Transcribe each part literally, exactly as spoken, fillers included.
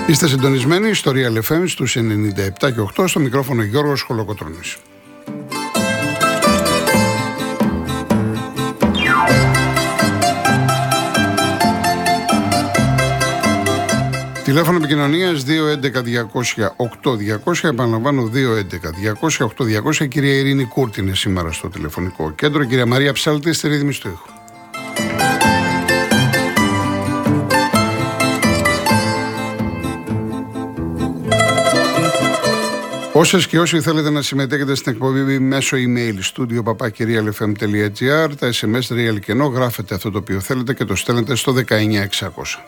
Είστε συντονισμένοι στο Real εφ εμ στους ενενήντα επτά και οκτώ, στο μικρόφωνο Γιώργος Χολοκοτρώνης. Τηλέφωνο επικοινωνίας δύο έντεκα διακόσια οκτώ διακόσια, επαναλαμβάνω δύο έντεκα διακόσια οκτώ διακόσια. Κυρία Ειρήνη Κούρτη είναι σήμερα στο τηλεφωνικό κέντρο. Κυρία Μαρία Ψάλτη στη ρύθμιση του ήχου. Όσες και όσοι θέλετε να συμμετέχετε στην εκπομπή μέσω email studio παπάκι real f m τελεία g r, τα ες εμ ες Real Κενό, γράφετε αυτό το οποίο θέλετε και το στέλνετε στο δεκαεννιά εξακόσια.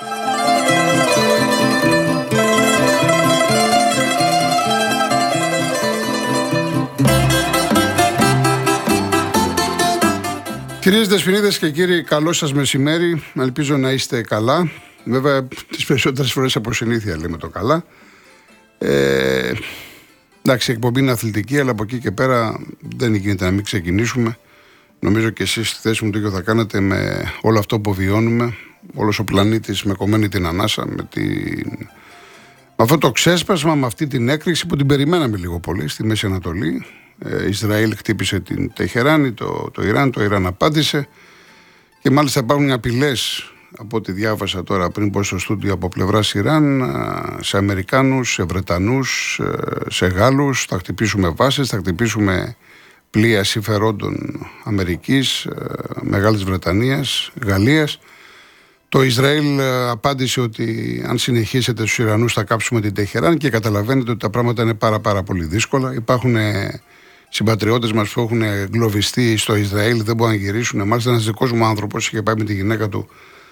Κυρίες Δεσποινίδες και κύριοι, καλό σας μεσημέρι. Ελπίζω να είστε καλά. Βέβαια, τις περισσότερες φορές από συνήθεια λέμε το καλά. Ε, εντάξει, η εκπομπή είναι αθλητική, αλλά από εκεί και πέρα δεν γίνεται να μην ξεκινήσουμε. Νομίζω και εσείς στη θέση μου το ίδιο θα κάνετε με όλο αυτό που βιώνουμε. Όλος ο πλανήτης με κομμένη την ανάσα, με, την... με αυτό το ξέσπασμα, με αυτή την έκρηξη που την περιμέναμε λίγο πολύ στη Μέση Ανατολή. Ε, Ισραήλ χτύπησε την Τεχεράνη, το, το Ιράν, το Ιράν απάντησε και μάλιστα υπάρχουν απειλές, από ό,τι διάβασα τώρα πριν πω στο στούντιο, από πλευράς Ιράν σε Αμερικάνους, σε Βρετανούς, σε Γάλλους. Θα χτυπήσουμε βάσεις, θα χτυπήσουμε πλοία συμφερόντων Αμερικής, Μεγάλης Βρετανίας, Γαλλίας. Το Ισραήλ απάντησε ότι αν συνεχίσετε στους Ιρανούς θα κάψουμε την Τεχεράνη και καταλαβαίνετε ότι τα πράγματα είναι πάρα πάρα πολύ δύσκολα. Υπάρχουν συμπατριώτες μας που έχουν εγκλωβιστεί στο Ισραήλ, δεν μπορούν να γυρίσουν. Μάλιστα ένας δικός μου άνθρωπος είχε πάει με τη γυναίκα του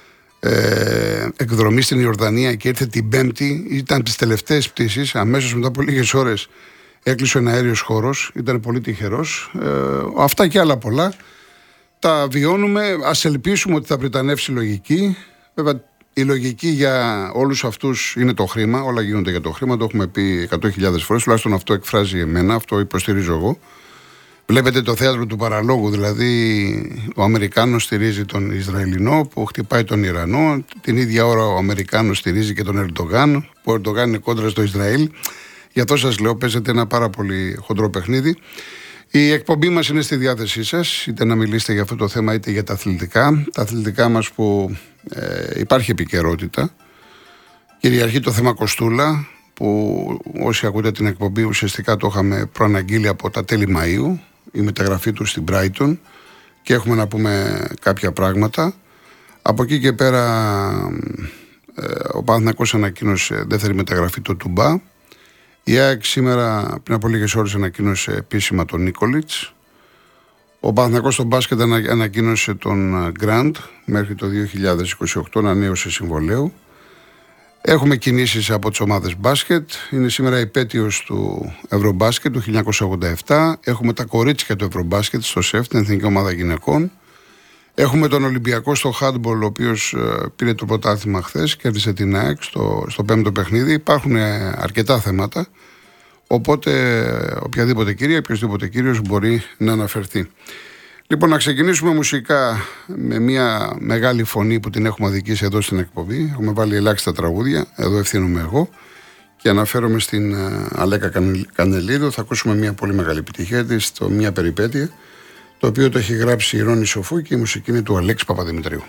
ε, εκδρομή στην Ιορδανία και ήρθε την Πέμπτη, ήταν τις τελευταίες πτήσεις, αμέσως μετά από λίγες ώρες έκλεισε ένα αέριος χώρος, ήταν πολύ τυχερός. Ε, αυτά και άλλα πολλά τα βιώνουμε. Ας ελπίσουμε ότι θα πριτανεύσει η λογική. Βέβαια, η λογική για όλους αυτούς είναι το χρήμα. Όλα γίνονται για το χρήμα. Το έχουμε πει εκατό χιλιάδες φορές. Τουλάχιστον αυτό εκφράζει εμένα, αυτό υποστηρίζω εγώ. Βλέπετε το θέατρο του παραλόγου. Δηλαδή, ο Αμερικάνος στηρίζει τον Ισραηλινό που χτυπάει τον Ιρανό. Την ίδια ώρα ο Αμερικάνος στηρίζει και τον Ερντογάν, που ο Ερντογάν είναι κόντρα στο Ισραήλ. Γι' αυτό σας λέω, παίζεται ένα πάρα πολύ χοντρό παιχνίδι. Η εκπομπή μας είναι στη διάθεσή σας, είτε να μιλήσετε για αυτό το θέμα είτε για τα αθλητικά. Τα αθλητικά μας που ε, υπάρχει επικαιρότητα. Κυριαρχεί το θέμα Κοστούλα, που όσοι ακούτε την εκπομπή ουσιαστικά το είχαμε προαναγγείλει από τα τέλη Μαΐου, η μεταγραφή του στην Brighton, και έχουμε να πούμε κάποια πράγματα. Από εκεί και πέρα ε, ο Παναθηναϊκός ανακοίνωσε δεύτερη μεταγραφή του Τουμπά. Η ΑΕΚ σήμερα πριν από λίγες ώρες ανακοίνωσε επίσημα τον Νίκολιτς. Ο Παναθηναϊκός στο μπάσκετ ανακοίνωσε τον Γκραντ μέχρι το δύο χιλιάδες είκοσι οκτώ, ανανέωση συμβολαίου. Έχουμε κινήσεις από τις ομάδες μπάσκετ. Είναι σήμερα η επέτειος του Ευρωμπάσκετ του χίλια εννιακόσια ογδόντα επτά. Έχουμε τα κορίτσια του Ευρωμπάσκετ στο ΣΕΦ, την Εθνική Ομάδα Γυναικών. Έχουμε τον Ολυμπιακό στο χάντμπολ, ο οποίος πήρε το πρωτάθλημα χθες, κέρδισε την ΑΕΚ στο, στο πέμπτο παιχνίδι. Υπάρχουν αρκετά θέματα, οπότε οποιαδήποτε κυρία, οποιοδήποτε κύριος μπορεί να αναφερθεί. Λοιπόν, να ξεκινήσουμε μουσικά με μια μεγάλη φωνή που την έχουμε αδικήσει εδώ στην εκπομπή. Έχουμε βάλει ελάχιστα τραγούδια, εδώ ευθύνομαι εγώ και αναφέρομαι στην Αλέκα Κανελίδου. Θα ακούσουμε μια πολύ μεγάλη επιτυχία της, το Μια Περιπέτεια, το οποίο το έχει γράψει η Ρώνη Σοφού και η μουσική είναι του Αλέξη Παπαδημητρίου.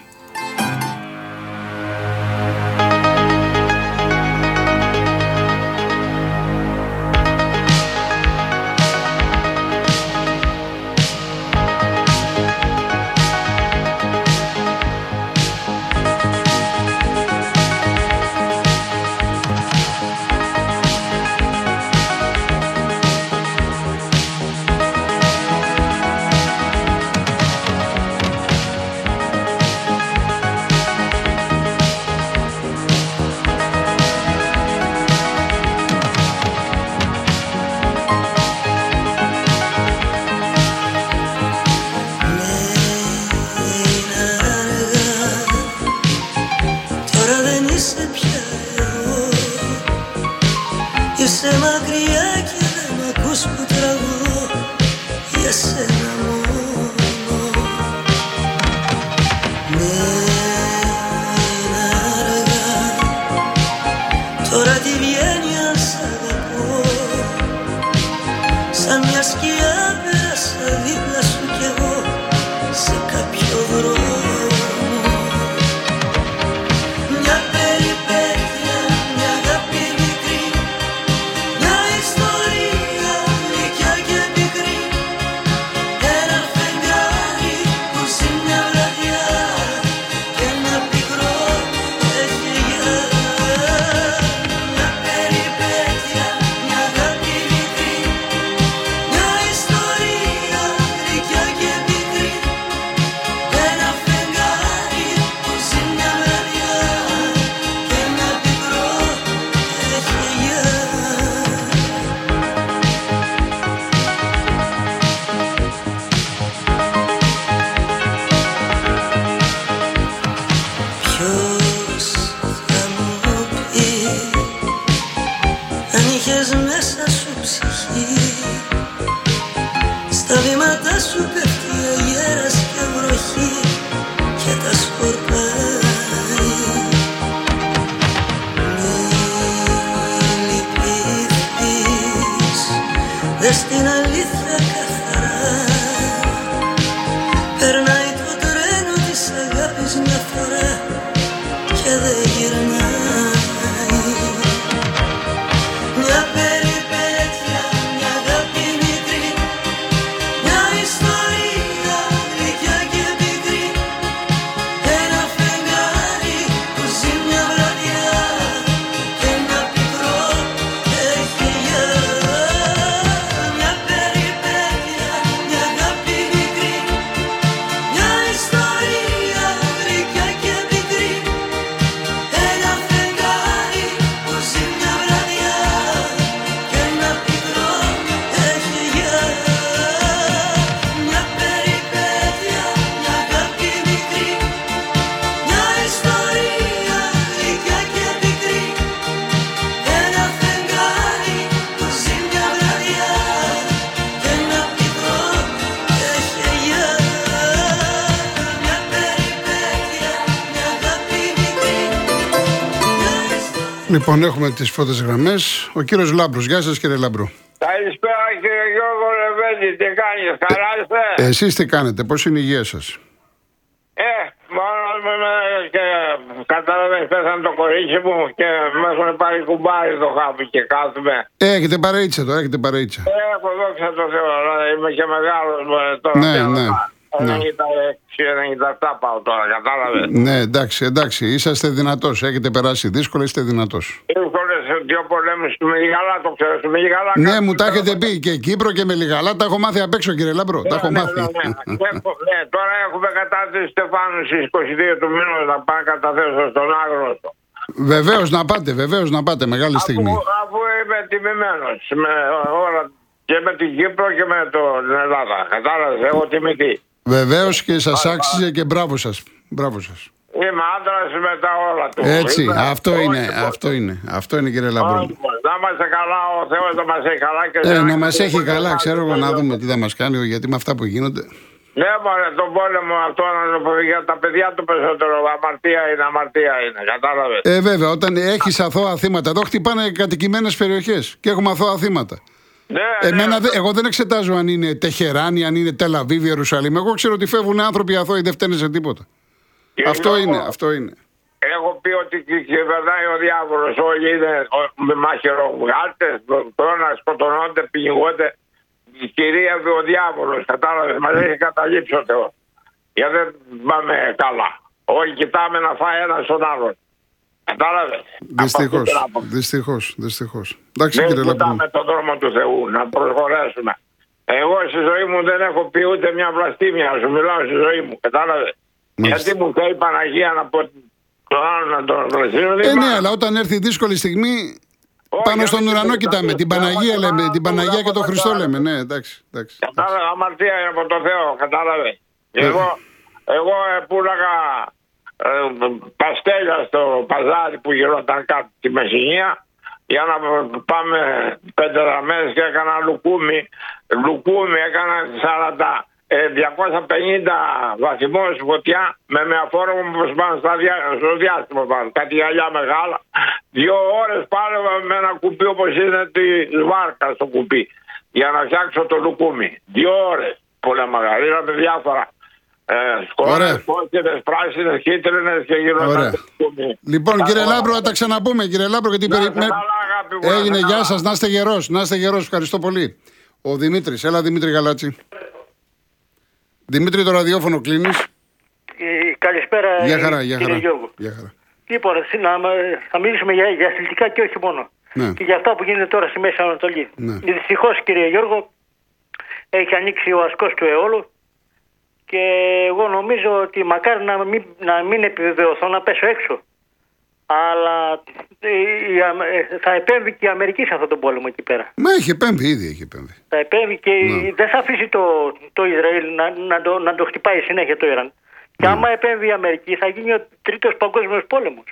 πες την αλήθεια καθαρά. Περνάει το τρένο της αγάπης μια φορά και δεν γυρνάει. Μια περιπέτεια, μια αγάπη μικρή, μια ιστορία γλυκιά και πικρή. Ένα φεγγάρι που ζει μια βραδιά και ένα πικρό έχει γεια. Μια περιπέτεια, μια αγάπη μικρή, μια ιστορία γλυκιά και πικρή. Ένα φεγγάρι που ζει μια βραδιά και ένα πικρό έχει γεια. Μια περιπέτεια, μια αγάπη μικρή, μια ιστορία γλυκιά και πικρή. Ένα φεγγάρι που ζει μια βραδιά και ένα πικρό έχει γεια. Μια περιπέτεια, μια αγάπη μικρή, μια ιστορία. Λοιπόν, έχουμε τις πρώτες γραμμές. Ο κύριος Λάμπρος. Γεια σας, κύριε Λάμπρο. Καλησπέρα κύριε Γιώργο Λεβέντη, τι κάνεις, καλά είστε? Εσείς τι κάνετε, πώς είναι η υγεία σας? Ε, μόνο με, με και κατάλαβες πέθανε το κορίτσι μου και με έχουν πάρει κουμπάρι το χάπι και κάθομαι. Ε, έχετε παρείτσα τώρα, έχετε παρείτσα. Ε, έχω δόξα τω Θεώ, δηλαδή είμαι και μεγάλος μωρέ, τώρα. Ναι, θέλω ναι, να- ναι. ενενήντα έξι ενενήντα επτά πάω τώρα, κατάλαβες. Ναι, εντάξει, εντάξει, είσαστε δυνατός, έχετε περάσει δύσκολα, είστε δυνατός. Ήρθανε σε δύο πολέμους στη Μεγαλά, το ξέρεις, στη Μεγαλά. Ναι, μου τα έχετε πει και Κύπρο και με Λιγαλά, τα έχω μάθει απ' έξω, κύριε Λάμπρο, τα έχω Ναι, μάθει. ναι, ναι. Έχω- ναι, τώρα έχουμε κατάθεση Στεφάνου στις είκοσι δύο του μήνου να πάω να καταθέσω στον Άγνωστο. Βεβαίως να πάτε, βεβαίως να πάτε, μεγάλη στιγμή. Αφού, αφού είμαι τιμημένος με όλα και με την Κύπρο και με την Ελλάδα. Κατάλαβες, έχω τιμηθεί. Βεβαίως και σας άξιζε και μπράβο σας. Μπράβο σας. Είμαι άντρας με τα όλα του. Έτσι, Είμαι- αυτό όχι, είναι, λοιπόν. αυτό είναι, αυτό είναι κύριε Λάμπρο. Όχι, λοιπόν. Να είμαστε καλά, ο Θεός να μας έχει καλά. Και Ε, σε- να μας έχει καλά, ξέρω εγώ να δούμε τι θα μας κάνει, γιατί με αυτά που γίνονται. Ναι, μωρέ, τον πόλεμο αυτό να το πω για τα παιδιά του περισσότερο. Αμαρτία είναι, αμαρτία είναι. Κατάλαβες. Ε, βέβαια, όταν έχεις αθώα θύματα, εδώ χτυπάνε κατοικημένες περιοχές και έχουμε αθώα θύματα. Ναι, Εμένα, ναι. δε- εγώ δεν εξετάζω αν είναι Τεχεράνη, αν είναι Τελαβίβ, Ιερουσαλήμ. Εγώ ξέρω ότι φεύγουν άνθρωποι αθώοι, δεν φταίνε σε τίποτα. Και Αυτό εγώ- είναι, αυτό είναι. Έχω πει ότι κυ- κυβερνάει ο διάβολος. Όλοι είναι ο- με μαχαιροβγάλτες, τώρα σκοτωνόνται, πηγαίνονται. Κυρίευε ο διάβολος, κατάλαβες, μας έχει καταλήψει ο Θεός. Γιατί δεν πάμε καλά. Όλοι κοιτάμε να φάει ένα στον άλλον. Κατάλαβες. Δυστυχώς, Από αυτή την άποψη. δυστυχώς, δυστυχώς. Εντάξει Δεν κύριε Λάμπρο. κοιτάμε τον δρόμο του Θεού, να προχωρέσουμε. Εγώ στη ζωή μου δεν έχω πει ούτε μια βλαστήμια, σου μιλάω στη ζωή μου, κατάλαβες. Μάλιστα. Γιατί μου θέλει η Παναγία να πω τον άλλο να τον βλαστήμιο. Ε, ναι, αλλά όταν έρθει η δύσκολη στιγμή, Όχι, πάνω στον δεν ουρανό κοιτάμε. κοιτάμε. Την Παναγία Άμα λέμε, κοιτάμε την Παναγία και τον τον Χριστό ουρανό, λέμε. Ναι, εντάξει, εντάξει. Κατάλαβε, αμαρτία είναι από τον Θεό, κατάλαβε. Εγώ, εγώ ε, πουλάγα ε, παστέλια στο παζάρι που γινόταν κάτω τη Μεσσηνία για να πάμε πέντε ραμές και έκανα λουκούμι. Λουκούμι έκανα σαράντα, ε, διακόσια πενήντα βαθμούς φωτιά με με αφόρμα που πάνε στα διά, στο διάστημα πάνω. Κάτι γυαλιά μεγάλα. Δύο ώρες πάλευα με ένα κουπί όπως είναι τη βάρκα στο κουπί για να φτιάξω το λουκούμι. Δύο ώρες. Πολλά μεγάλα. Είδαμε διάφορα. Ε, Ωραία. σκόρες, κόκκινες, πράσινες, κίτρινες και γινόταν Ωραία. το λουκούμι. Λοιπόν, Τα κύριε όλα. Λάμπρο, θα τα ξαναπούμε, κύριε Λάμπρο, γιατί Να περι... είστε με- καλά, αγάπη μου, να έγινε. είστε Γεια καλά. σας, να είστε γερός, να είστε γερός. Ευχαριστώ πολύ. Ο Δημήτρης, έλα Δημήτρη Γαλάτση. Δημήτρη, το ραδιόφωνο κλείνεις. Ε, καλησπέρα, Γεια χαρά, γεια κύριε χαρά. Γιώργο. Γεια χαρά. Λοιπόν, εσύ, να, θα μιλήσουμε για, για αθλητικά και όχι μόνο. Ναι. Και για αυτά που γίνεται τώρα στη Μέση Ανατολή. Ναι. Δυστυχώ, κύριε Γιώργο, έχει ανοίξει ο ασκός του αιώλου και εγώ νομίζω ότι μακάρι να μην, να μην επιβεβαιωθώ να πέσω έξω. Αλλά ε, η Αμε- ε, θα επέμβει και η Αμερική σε αυτόν τον πόλεμο εκεί πέρα. Μα έχει επέμβει, ήδη έχει επέμβει. Θα επέμβει και Ναι. δεν θα αφήσει το, το Ισραήλ να, να, το, να το χτυπάει συνέχεια το Ιράν. Και άμα επέμβει η Αμερική θα γίνει ο τρίτος παγκόσμιος πόλεμος.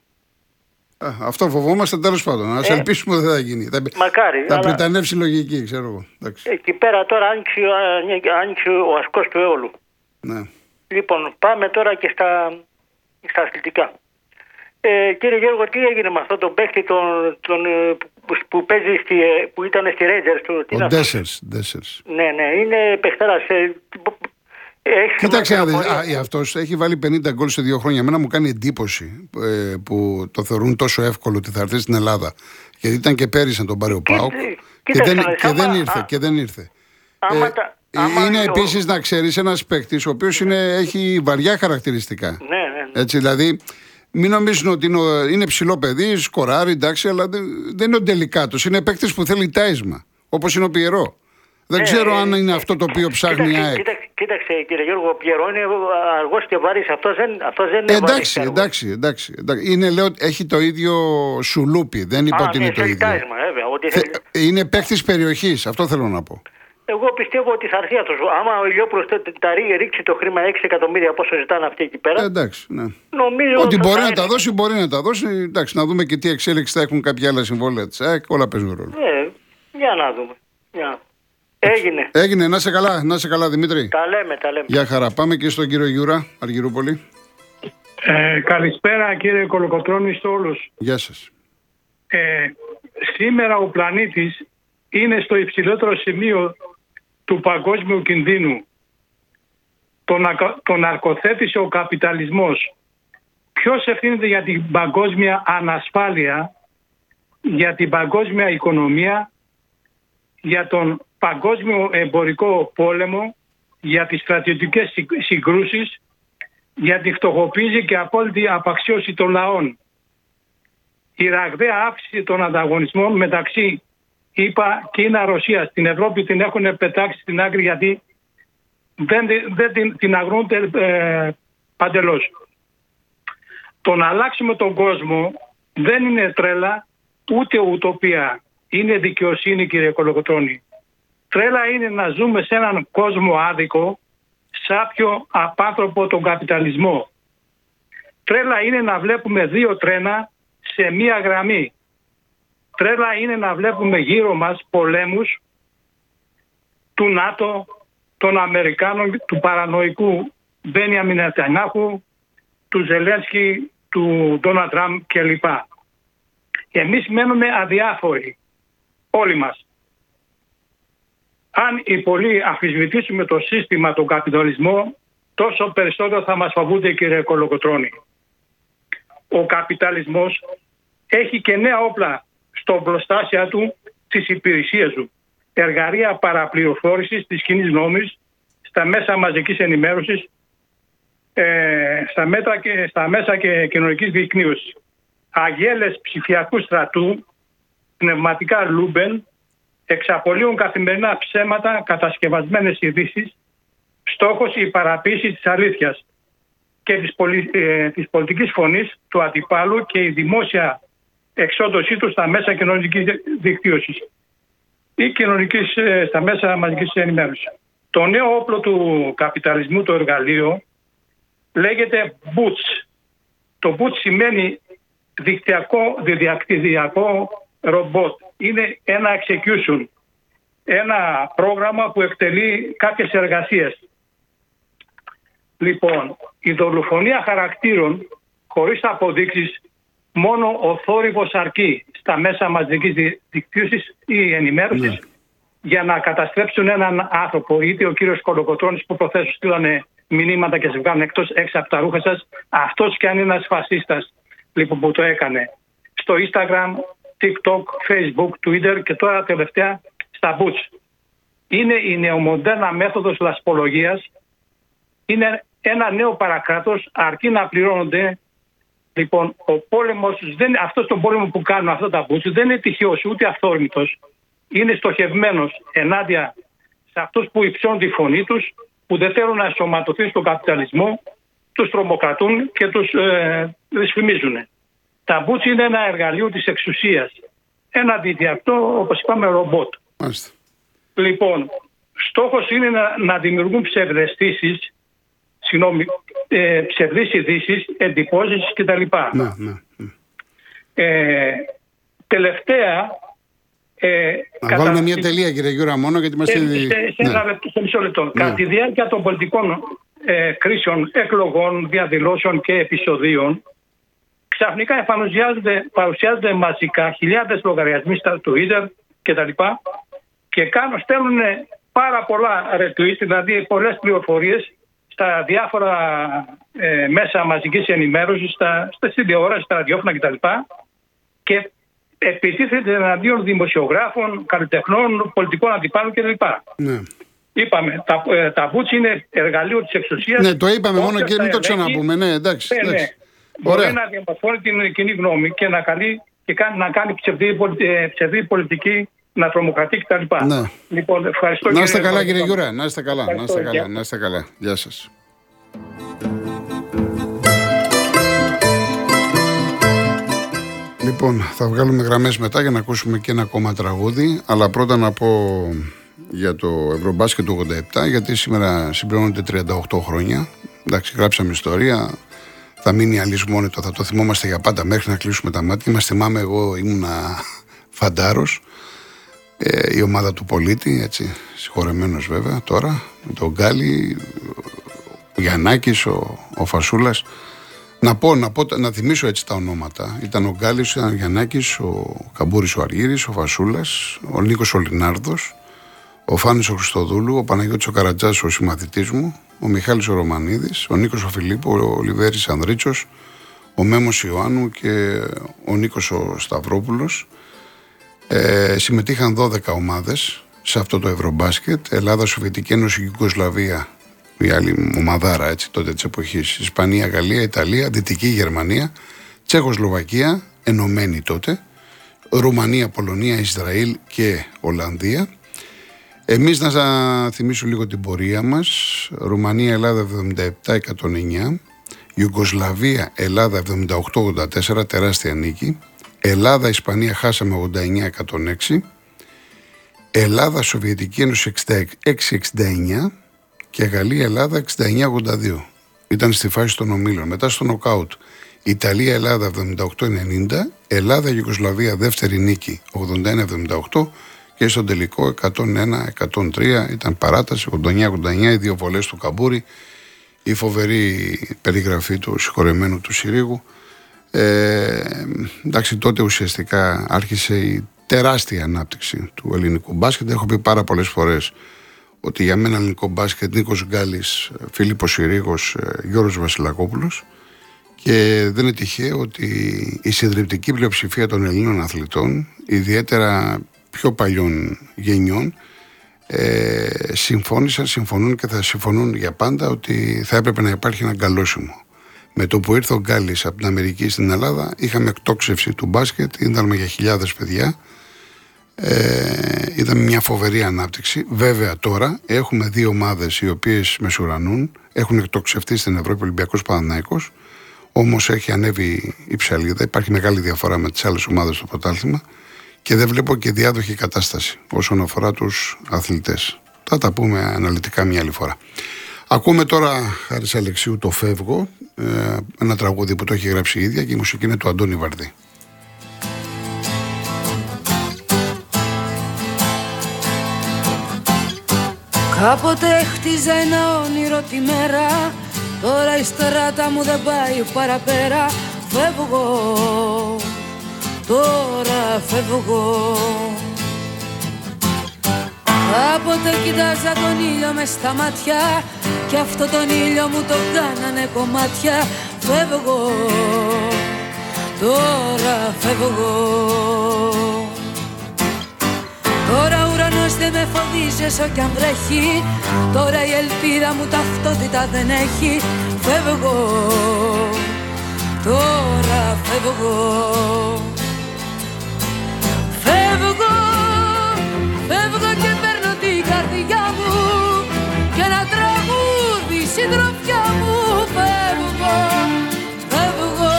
Α, αυτό φοβόμαστε, τέλος πάντων. Ας Ε. ελπίσουμε ότι δεν θα γίνει. Θα, Μακάρι. θα αλλά πριτανεύσει η λογική, ξέρω εγώ. Εντάξει. εκεί πέρα τώρα άνοιξε, άνοιξε ο ασκός του αιώλου. Ναι. Λοιπόν, πάμε τώρα και στα, στα αθλητικά. Ε, κύριε Γιώργο, τι έγινε με αυτό τον παίκτη τον, τον, που, που, παίζει στη, που ήταν στη Rangers του? Ο Ντέσσερς. Ναι, ναι, είναι παιχτάρας. Ε, Κοίταξε, αυτός έχει βάλει πενήντα γκολ σε δύο χρόνια. Εμένα μου κάνει εντύπωση ε, που το θεωρούν τόσο εύκολο ότι θα έρθει στην Ελλάδα. Γιατί ήταν και πέρυσι να τον πάρει ο ΠΑΟΚ και, δεν, και, άμα, δεν ήρθε, α, και δεν ήρθε. Άμα, ε, τα, είναι το... επίσης να ξέρεις ένας παίκτης ο οποίος έχει βαριά χαρακτηριστικά. Ναι, ναι, ναι. Έτσι, δηλαδή, μην νομίζουν ότι είναι, είναι ψηλό παιδί, σκοράρει, εντάξει, αλλά δεν, δεν είναι ο τελικάτος. Είναι παίκτης που θέλει τάισμα, όπως είναι ο Πιερό. Δεν ε, ξέρω ε, αν είναι αυτό το οποίο ψάχνει η ΑΕΚ. Κοίταξε, κοίταξε κύριε Γιώργο, ο Πιερό είναι αργός και βαρύς. Αυτός δεν, αυτός δεν είναι εντάξει, βαρύς. Εντάξει, εντάξει, εντάξει. Είναι, λέω, έχει το ίδιο σουλούπι. Δεν είπα ότι είναι το ίδιο. Τάισμα, βέβαια, ότι Θε, θέλει... Είναι παίκτης περιοχής, αυτό θέλω να πω. Εγώ πιστεύω ότι θα έρθει αυτός. Άμα ο Ηλιόπουλος τα ρίξει το χρήμα έξι εκατομμύρια πόσο ζητάνε αυτοί εκεί πέρα. Ε, εντάξει, ναι. Νομίζω ότι μπορεί να έρθει. τα δώσει, μπορεί να τα δώσει. Εντάξει, να δούμε και τι εξέλιξη θα έχουν κάποια άλλα συμβόλαια της ΑΕΚ. Όλα παίζουν ρόλο. Ε, για να δούμε. Για. Έγινε. Έγινε, να σε καλά, να σε καλά Δημήτρη. Τα λέμε, τα λέμε. Γεια χαρά. Πάμε και στον κύριο Γιούρα, Αργυρούπολη. Ε, καλησπέρα κύριε Κολοκοτρώνη σε όλους. Γεια σας. Ε, σήμερα ο πλανήτης είναι στο υψηλότερο σημείο του παγκόσμιου κινδύνου. Τον, τον ναρκοθέτησε ο καπιταλισμός. Ποιος ευθύνεται για την παγκόσμια ανασφάλεια, για την παγκόσμια οικονομία, για τον παγκόσμιο εμπορικό πόλεμο, για τις στρατιωτικές συγκρούσεις, για τη φτωχοποίηση και απόλυτη απαξίωση των λαών. Η ραγδαία αύξηση των ανταγωνισμών μεταξύ ΗΠΑ, Κίνα, Ρωσία στην Ευρώπη την έχουν πετάξει στην άκρη γιατί δεν, δεν την, την αγνοούνται ε, παντελώς. Το να αλλάξουμε τον κόσμο δεν είναι τρέλα ούτε ουτοπία. Είναι δικαιοσύνη κύριε Κολοκοτρώνη. Τρέλα είναι να ζούμε σε έναν κόσμο άδικο, σάπιο απάνθρωπο τον καπιταλισμό. Τρέλα είναι να βλέπουμε δύο τρένα σε μία γραμμή. Τρέλα είναι να βλέπουμε γύρω μας πολέμους του ΝΑΤΟ, των Αμερικάνων, του παρανοϊκού Μπένιαμιν Νετανιάχου, του Ζελένσκι, του Ντόναλντ Τραμπ κλπ. Εμείς μένουμε αδιάφοροι, όλοι μας. Αν οι πολλοί αμφισβητήσουμε το σύστημα, τον καπιταλισμό, τόσο περισσότερο θα μας φοβούνται κύριε Κολοκοτρώνη. Ο καπιταλισμός έχει και νέα όπλα στο προστάσια του, τις υπηρεσίες του. Εργαλεία παραπληροφόρησης της κοινής νόμης, στα μέσα μαζικής ενημέρωσης, ε, στα, μέτρα και, στα μέσα και κοινωνικής δικτύωσης. Αγέλες ψηφιακού στρατού, πνευματικά λούμπεν, εξαπολύουν καθημερινά ψέματα, κατασκευασμένες ειδήσεις, στόχος η παραποίηση της αλήθειας και της, πολι, ε, της πολιτικής φωνής του αντιπάλου και η δημόσια εξόντωσή του στα μέσα κοινωνικής δικτύωσης ή κοινωνικής, ε, στα μέσα μαζικής ενημέρωσης. Το νέο όπλο του καπιταλισμού, το εργαλείο, λέγεται boots. Το boots σημαίνει δικτυακό, διαδικτυακό ρομπότ. Είναι ένα execution, ένα πρόγραμμα που εκτελεί κάποιες εργασίες. Λοιπόν, η δολοφονία χαρακτήρων χωρίς αποδείξεις, μόνο ο θόρυβος αρκεί στα μέσα μαζικής δικτύωσης ή ενημέρωσης ναι. για να καταστρέψουν έναν άνθρωπο. Είτε ο κύριος Κολοκοτρώνης που προθέσουν στείλανε μηνύματα και σε βγάλουν εκτός έξω από τα ρούχα σας, αυτός κι αν είναι ένας φασίστας λοιπόν, που το έκανε. Στο Instagram, TikTok, Facebook, Twitter και τώρα τελευταία στα Boots. Είναι η νεομοντέρνα μέθοδος λασπολογίας. Είναι ένα νέο παρακράτος, αρκεί να πληρώνονται. Λοιπόν, ο πόλεμος, δεν, αυτός τον πόλεμο που κάνουν αυτά τα Boots δεν είναι τυχαίος ούτε αυθόρμητος. Είναι στοχευμένος ενάντια σε αυτούς που υψώνουν τη φωνή τους, που δεν θέλουν να ενσωματωθεί στον καπιταλισμό, τους τρομοκρατούν και τους ε, δυσφημίζουν. Τα Boots είναι ένα εργαλείο της εξουσίας. Ένα διδιακτό, όπως είπαμε, ρομπότ. Μάλιστα. Λοιπόν, στόχος είναι να, να δημιουργούν ψευδαισθήσεις, συγγνώμη, ε, ψευδείς ειδήσεις, εντυπώσεις κτλ. Ναι, ναι, ναι. Ε, τελευταία... Ε, να κατά... βάλουμε μια τελεία κύριε Γιούρα μόνο γιατί μας ήδη... ήδη... Σε, σε, ναι. ένα λεπτό, σε μισό λεπτό. Ναι. Κατά τη διάρκεια των πολιτικών ε, κρίσεων, εκλογών, διαδηλώσεων και επεισοδίων, ξαφνικά παρουσιάζονται, παρουσιάζονται μαζικά χιλιάδες λογαριασμοί στα Twitter κτλ. Και κάνουν, στέλνουν πάρα πολλά retweet, δηλαδή πολλές πληροφορίες στα διάφορα ε, μέσα μαζικής ενημέρωσης, στα, στα τηλεόραση, στα ραδιόφωνα κτλ. Και επιτίθεται εναντίον δημοσιογράφων, καλλιτεχνών, πολιτικών αντιπάλων κλπ. Ναι. Είπαμε, τα, ε, τα μπούτσι είναι εργαλείο της εξουσίας. Ναι, το είπαμε μόνο και μην το ξαναπούμε. Ναι, εντάξει. Ναι, ναι. Μπορεί να διαμορφώνει την κοινή γνώμη και να, καλεί, και να κάνει ψευδή, ψευδή πολιτική, να τρομοκρατεί κτλ. Ναι. Λοιπόν, ευχαριστώ. Να είστε καλά, κύριε Γιουρά. Να είστε καλά. Να είστε καλά. Να είστε καλά. Γεια σας. Λοιπόν, θα βγάλουμε γραμμές μετά για να ακούσουμε και ένα ακόμα τραγούδι. Αλλά πρώτα να πω για το Ευρωμπάσκετ του ογδόντα επτά, γιατί σήμερα συμπληρώνονται τριάντα οκτώ χρόνια. Εντάξει, γράψαμε ιστορία. Θα μείνει αλυσμόνητο, θα το θυμόμαστε για πάντα μέχρι να κλείσουμε τα μάτια. Μας θυμάμαι, εγώ ήμουνα φαντάρος. Ε, η ομάδα του Πολίτη, έτσι, συγχωρεμένος βέβαια τώρα, με τον Γκάλι, ο Γιαννάκης, ο, ο Φασούλας. Να πω, να πω, να θυμίσω έτσι τα ονόματα. Ήταν ο Γκάλης, ήταν ο Γιαννάκης, ο Καμπούρης ο Αργύρης, ο Φασούλας, ο Νίκος ο Λινάρδος, ο Φάνης ο Χριστοδούλου, ο Παναγιώτης ο Καρατζάς, ο συμμαθητής μου, ο Μιχάλης ο Ρωμανίδης, ο Νίκος ο Φιλίππου, ο Λιβέρης Ανδρίτσος, ο Μέμος Ιωάννου και ο Νίκος ο Σταυρόπουλος. Ε, συμμετείχαν δώδεκα ομάδες σε αυτό το Ευρωμπάσκετ. Ελλάδα, Σοβιετική Ένωση, Ιουγκοσλαβία, η άλλη ομαδάρα έτσι τότε της εποχής, Ισπανία, Γαλλία, Ιταλία, Δυτική Γερμανία, Τσεχοσλοβακία, ενωμένη τότε, Ρουμανία, Πολωνία, Ισραήλ και Ολλανδία. Εμείς να σας θυμίσω λίγο την πορεία μας. Ρουμανία, Ελλάδα εβδομήντα επτά εκατόν εννιά, Ιουγκοσλαβία, Ελλάδα εβδομήντα οκτώ ογδόντα τέσσερα, τεράστια νίκη. Ελλάδα, Ισπανία χάσαμε ογδόντα εννιά εκατόν έξι, Ελλάδα, Σοβιετική Ένωση εξήντα έξι εξήντα εννιά και Γαλλία, Ελλάδα εξήντα εννιά ογδόντα δύο. Ήταν στη φάση των ομίλων. Μετά στο νοκάουτ, Ιταλία, Ελλάδα εβδομήντα οκτώ ενενήντα, Ελλάδα, Ιουγκοσλαβία δεύτερη νίκη ογδόντα ένα εβδομήντα οκτώ και στον τελικό εκατόν ένα εκατόν τρία ήταν παράταση ογδόντα εννιά ογδόντα εννιά, οι δύο βολές του Καμπούρη, η φοβερή περιγραφή του συγχωρεμένου του Συρίγου. Ε, εντάξει, τότε ουσιαστικά άρχισε η τεράστια ανάπτυξη του ελληνικού μπάσκετ. Έχω πει πάρα πολλές φορές ότι για μένα ελληνικό μπάσκετ Νίκος Γκάλης, Φίλιππος Συρίγος, Γιώργος Βασιλακόπουλος, και δεν είναι τυχαίο ότι η συντριπτική πλειοψηφία των Ελλήνων αθλητών, ιδιαίτερα πιο παλιών γενιών, ε, συμφώνησαν, συμφωνούν και θα συμφωνούν για πάντα ότι θα έπρεπε να υπάρχει ένα γκαλόσιμο. Με το που ήρθε ο Γκάλης από την Αμερική στην Ελλάδα, είχαμε εκτόξευση του μπάσκετ, είδαμε για χιλιάδες παιδιά. Ε, είδαμε μια φοβερή ανάπτυξη. Βέβαια τώρα έχουμε δύο ομάδες οι οποίες μεσουρανούν, έχουν εκτοξευτεί στην Ευρώπη, Ολυμπιακός Παναθηναϊκός. Όμως έχει ανέβει η ψαλίδα, υπάρχει μεγάλη διαφορά με τις άλλες ομάδες στο πρωτάθλημα και δεν βλέπω και διάδοχη κατάσταση όσον αφορά τους αθλητές. Θα τα πούμε αναλυτικά μια άλλη φορά. Ακούμε τώρα, Χάρης Αλεξίου, το «Φεύγω», ε, ένα τραγούδι που το έχει γράψει η ίδια και η μουσική είναι του Αντώνη Βαρδί. Κάποτε χτίζα ένα όνειρο τη μέρα, τώρα η στράτα μου δεν πάει παραπέρα. Φεύγω, τώρα φεύγω. Κάποτε κοιτάζα τον ήλιο μες στα μάτια κι αυτό τον ήλιο μου το κάνανε κομμάτια. Φεύγω, τώρα φεύγω. Τώρα ο ουρανός δεν με φοβίζει όσο κι αν βρέχει, τώρα η ελπίδα μου ταυτότητα δεν έχει. Φεύγω, τώρα φεύγω. Φεύγω, φεύγω και παίρνω την καρδιά μου και ένα τραγούδι συντροφιά μου. Φεύγω, φεύγω,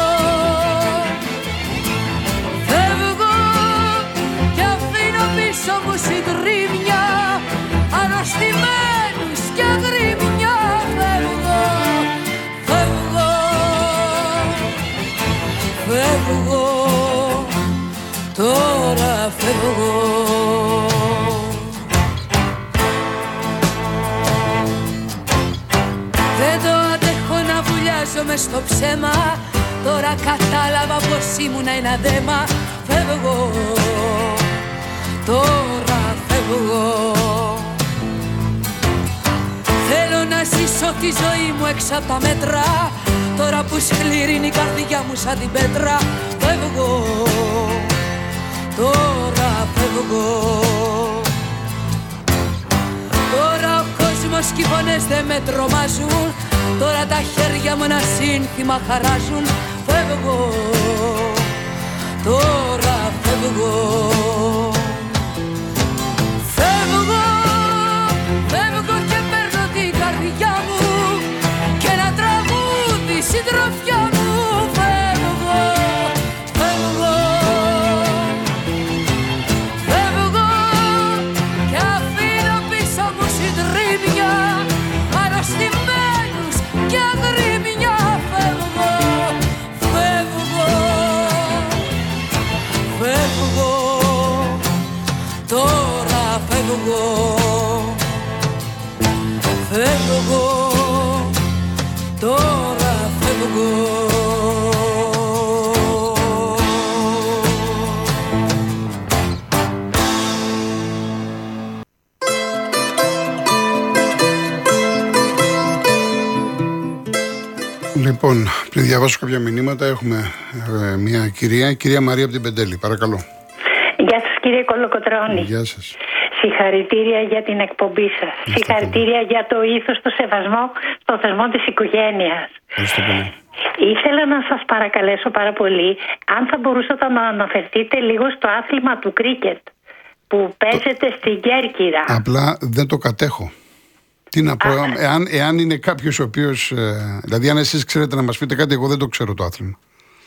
φεύγω και αφήνω πίσω μου συντρίμμια αρρωστημένους και αγρίμια. Φεύγω, φεύγω, φεύγω, τώρα φεύγω. Δεν το αντέχω να βουλιάζω μες στο ψέμα, Τώρα κατάλαβα πως ήμουνα ένα δέμα. Φεύγω, τώρα φεύγω. Θέλω να ζήσω τη ζωή μου έξω από τα μέτρα. Τώρα που σκληρύνει η καρδιά μου σαν την πέτρα. Φεύγω, τώρα φεύγω. Τώρα ο κόσμος και οι φωνές δεν με τρομάζουν. Τώρα τα χέρια μου ένα σύνθημα χαράζουν. Φεύγω, τώρα φεύγω. Φεύγω, φεύγω και παίρνω την καρδιά μου και ένα τραγούδι συντροφιά μου. Φεύγω, φεύγω, φεύγω και αφήνω πίσω μου συντρίμια, αρρωστημένους και αγρίμια. Φεύγω, φεύγω, φεύγω, τώρα φεύγω, φεύγω, τώρα φεύγω. Λοιπόν, πριν διαβάσω κάποια μηνύματα, έχουμε ε, μια κυρία, κυρία Μαρία από την Πεντέλη. Παρακαλώ. Γεια σας κύριε Κολοκοτρώνη. Γεια σας. Συγχαρητήρια για την εκπομπή σας. Συγχαρητήρια για το ήθος, το σεβασμό, στο θεσμό της οικογένειας. Ευχαριστώ πολύ. Ήθελα να σας παρακαλέσω πάρα πολύ, αν θα μπορούσατε να αναφερθείτε λίγο στο άθλημα του κρίκετ που παίζεται το... στην Κέρκυρα. Απλά δεν το κατέχω. Τι να πω, εάν, εάν είναι κάποιος ο οποίος, ε, δηλαδή αν εσείς ξέρετε να μας πείτε κάτι, εγώ δεν το ξέρω το άθλημα.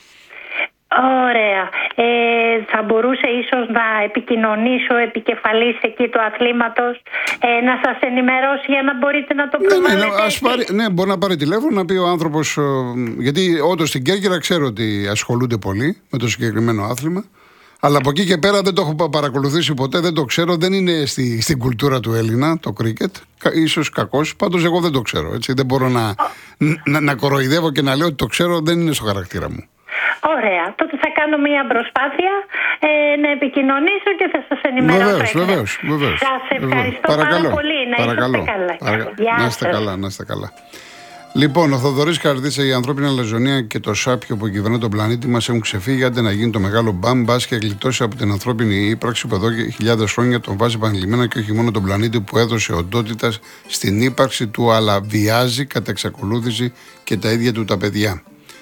Ωραία. Ε, θα μπορούσε ίσως να επικοινωνήσω επικεφαλής εκεί του αθλήματος, ε, να σας ενημερώσει για να μπορείτε να το προβάλλετε. Ναι, ναι, ας πάρει, ναι, μπορεί να πάρει τηλέφωνο να πει ο άνθρωπος, γιατί όντως στην Κέρκυρα ξέρω ότι ασχολούνται πολύ με το συγκεκριμένο άθλημα. Αλλά από εκεί και πέρα δεν το έχω παρακολουθήσει ποτέ, δεν το ξέρω, δεν είναι στη, στην κουλτούρα του Έλληνα το κρίκετ. Ίσως κακός, πάντως εγώ δεν το ξέρω. Έτσι. Δεν μπορώ να, να, να κοροϊδεύω και να λέω ότι το ξέρω, δεν είναι στο χαρακτήρα μου. Ωραία. Τότε θα κάνω μια προσπάθεια ε, να επικοινωνήσω και θα σας ενημερώσω. Βεβαίως, βεβαίως, βεβαίως. Σας ευχαριστώ Παρακαλώ, πάρα πολύ. Να παρακαλώ, είστε καλά. Παρακαλώ. Γεια Να είστε σας. καλά, να είστε καλά. Λοιπόν, ο Θοδωρής Καρδίτσα, η ανθρώπινη αλαζονία και το σάπιο που κυβερνά τον πλανήτη μας έχουν ξεφύγει. Άντε να γίνει το μεγάλο μπαμ, μπας και γλιτώσει από την ανθρώπινη ύπαρξη που εδώ και χιλιάδες χρόνια τον βάζει επανειλημμένα και όχι μόνο τον πλανήτη που έδωσε οντότητα στην ύπαρξη του, αλλά βιάζει κατά εξακολούθηση και τα ίδια του τα παιδιά.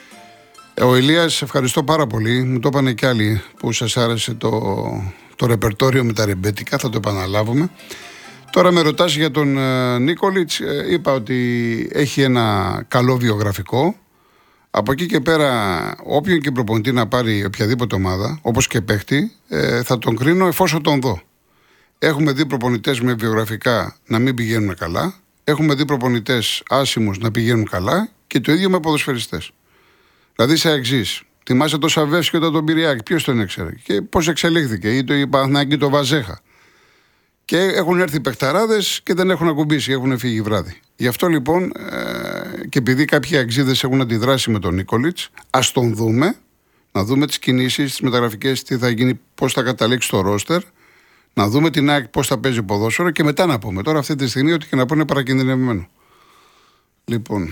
Ο Ηλίας, ευχαριστώ πάρα πολύ. Μου το είπανε κι άλλοι που σας άρεσε το, το ρεπερτόριο με τα ρεμπέτικα, θα το επαναλάβουμε. Τώρα με ρωτάς για τον ε, Νίκολιτς, ε, είπα ότι έχει ένα καλό βιογραφικό. Από εκεί και πέρα, όποιον και προπονητή να πάρει οποιαδήποτε ομάδα, όπως και παίχτη, ε, θα τον κρίνω εφόσον τον δω. Έχουμε δει προπονητές με βιογραφικά να μην πηγαίνουν καλά, έχουμε δει προπονητές άσημους να πηγαίνουν καλά και το ίδιο με ποδοσφαιριστές. Δηλαδή σε εξής, θυμάσαι το Σαββεύσκι όταν τον πήρε, ποιος τον έξερε και πώς εξελίχθηκε, ή το η Παναθηναϊκή το Βαζέχα. Και έχουν έρθει παιχταράδες και δεν έχουν ακουμπήσει, έχουν φύγει βράδυ. Γι' αυτό λοιπόν, ε, και επειδή κάποιοι αξίδες έχουν αντιδράσει με τον Νίκολιτς, ας τον δούμε, να δούμε τις κινήσεις, τις μεταγραφικές, τι θα γίνει, πώς θα καταλήξει το ρόστερ, να δούμε την ΑΕΚ πώς θα παίζει ποδόσφαιρο και μετά να πούμε. Τώρα αυτή τη στιγμή ότι και να πούμε είναι παρακινδυνευμένο. Λοιπόν,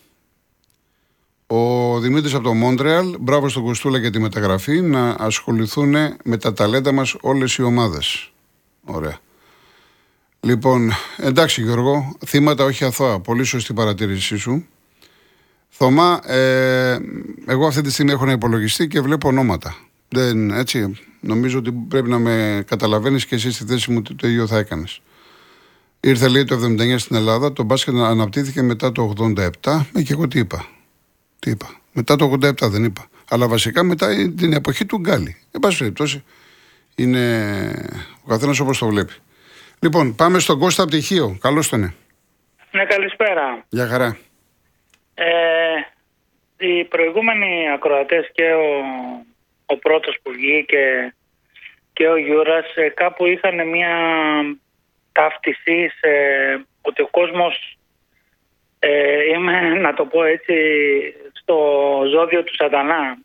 ο Δημήτρης από το Μόντρεαλ, μπράβο στον Κωστούλα για τη μεταγραφή, να ασχοληθούν με τα ταλέντα μας όλες οι ομάδες. Ωραία. Λοιπόν, εντάξει Γιώργο, θύματα όχι αθώα, πολύ σωστή παρατήρησή σου. Θωμά, ε, εγώ αυτή τη στιγμή έχω ένα υπολογιστή και βλέπω ονόματα. Δεν, έτσι, νομίζω ότι πρέπει να με καταλαβαίνεις και εσύ στη θέση μου το ίδιο θα έκανες. Ήρθε λέει το εβδομήντα εννιά στην Ελλάδα, το μπάσκετ αναπτύχθηκε μετά το ογδόντα επτά, ε, και εγώ τι είπα. Τι είπα. Μετά το ογδόντα επτά δεν είπα. Αλλά βασικά μετά την εποχή του Γκάλι. Εν πάση περιπτώσει, είναι ο καθένας όπως το βλέπει. Λοιπόν, πάμε στον Κώστα από Τυχείο. Καλώς τον είναι. Ναι, καλησπέρα. Γεια χαρά. Ε, οι προηγούμενοι ακροατές και ο, ο πρώτος που βγήκε και ο Γιούρας ε, κάπου είχαν μια ταύτιση σε ότι ο κόσμος ε, είμαι, να το πω έτσι, στο ζώδιο του σατανά.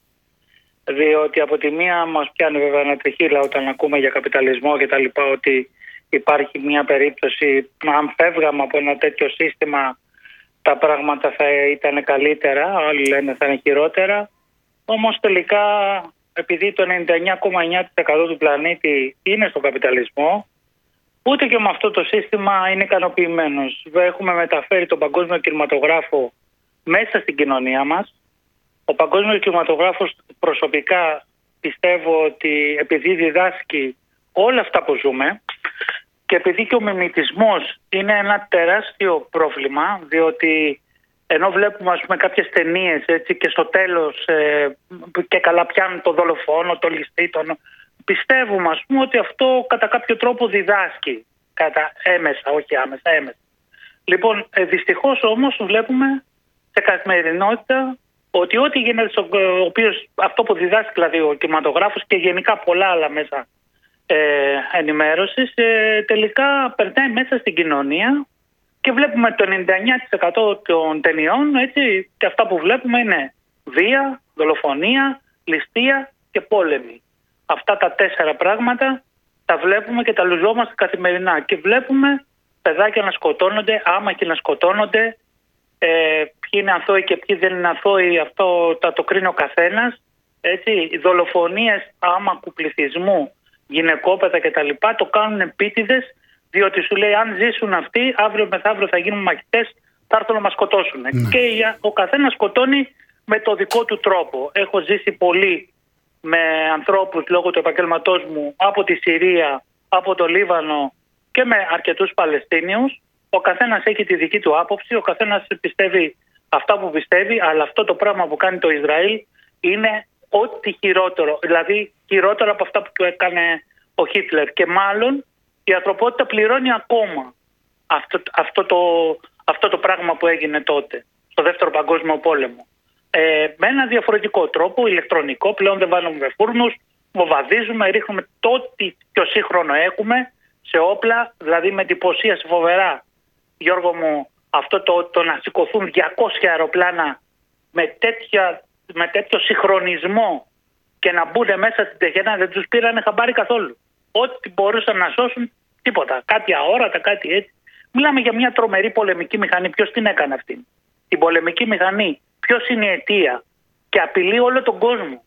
Διότι από τη μία μας πιάνει βέβαια ένα τριχύλα όταν ακούμε για καπιταλισμό και τα λοιπά, ότι υπάρχει μια περίπτωση, αν φεύγαμε από ένα τέτοιο σύστημα τα πράγματα θα ήταν καλύτερα, άλλοι λένε θα είναι χειρότερα. Όμως τελικά, επειδή το ενενήντα εννιά κόμμα εννιά τοις εκατό του πλανήτη είναι στον καπιταλισμό, ούτε και με αυτό το σύστημα είναι ικανοποιημένος. Έχουμε μεταφέρει τον παγκόσμιο κινηματογράφο μέσα στην κοινωνία μας. Ο παγκόσμιος κινηματογράφος προσωπικά πιστεύω ότι επειδή διδάσκει όλα αυτά που ζούμε και επειδή και ο μιμητισμός είναι ένα τεράστιο πρόβλημα, διότι ενώ βλέπουμε ας πούμε κάποιες ταινίες έτσι, και στο τέλος ε, και καλά πιάνουν το δολοφόνο, το ληστή, τον... πιστεύουμε ας πούμε ότι αυτό κατά κάποιο τρόπο διδάσκει, κατά έμεσα, όχι άμεσα, έμεσα. Λοιπόν, ε, δυστυχώς όμως βλέπουμε σε καθημερινότητα ότι ό,τι γίνεται, στο, ο οποίος, αυτό που διδάσκει δηλαδή ο κινηματογράφος και γενικά πολλά άλλα μέσα ε, ενημέρωσης, ε, τελικά περνάει μέσα στην κοινωνία και βλέπουμε το ενενήντα εννιά τοις εκατό των ταινιών, έτσι, και αυτά που βλέπουμε είναι βία, δολοφονία, ληστεία και πόλεμη. Αυτά τα τέσσερα πράγματα τα βλέπουμε και τα λουζόμαστε καθημερινά και βλέπουμε παιδάκια να σκοτώνονται, άμαχοι να σκοτώνονται, ε, ποιοι είναι αθώοι και ποιοι δεν είναι αθώοι, αυτό θα το κρίνει ο καθένας. Έτσι, οι δολοφονίες άμαχου πληθυσμού, γυναικόπαιδα κτλ. Το κάνουν επίτηδες, διότι σου λέει αν ζήσουν αυτοί, αύριο μεθαύριο θα γίνουν μαχητές, θα έρθουν να μας σκοτώσουν. Mm. Και ο καθένας σκοτώνει με το δικό του τρόπο. Έχω ζήσει πολύ με ανθρώπους λόγω του επαγγέλματός μου από τη Συρία, από το Λίβανο και με αρκετούς Παλαιστίνιους. Ο καθένας έχει τη δική του άποψη, ο καθένας πιστεύει αυτά που πιστεύει, αλλά αυτό το πράγμα που κάνει το Ισραήλ είναι ό,τι χειρότερο, δηλαδή χειρότερο από αυτά που του έκανε ο Χίτλερ. Και μάλλον η ανθρωπότητα πληρώνει ακόμα αυτό, αυτό, το, αυτό το πράγμα που έγινε τότε, στο Δεύτερο Παγκόσμιο Πόλεμο. Ε, με ένα διαφορετικό τρόπο, ηλεκτρονικό, πλέον δεν βάλουμε φούρνους, βομβαρδίζουμε, ρίχνουμε το ό,τι πιο σύγχρονο έχουμε σε όπλα, δηλαδή με εντυπωσίαση φοβερά. Γιώργο μου, αυτό το, το να σηκωθούν διακόσια αεροπλάνα με, τέτοια, με τέτοιο συγχρονισμό και να μπουν μέσα στην Τεχεράνη, δεν τους πήρανε χαμπάρι καθόλου. Ό,τι μπορούσαν να σώσουν, τίποτα. Κάτι αόρατα, κάτι έτσι. Μιλάμε για μια τρομερή πολεμική μηχανή. Ποιος την έκανε αυτή? Την πολεμική μηχανή. Ποιος είναι η αιτία? Και απειλεί όλο τον κόσμο.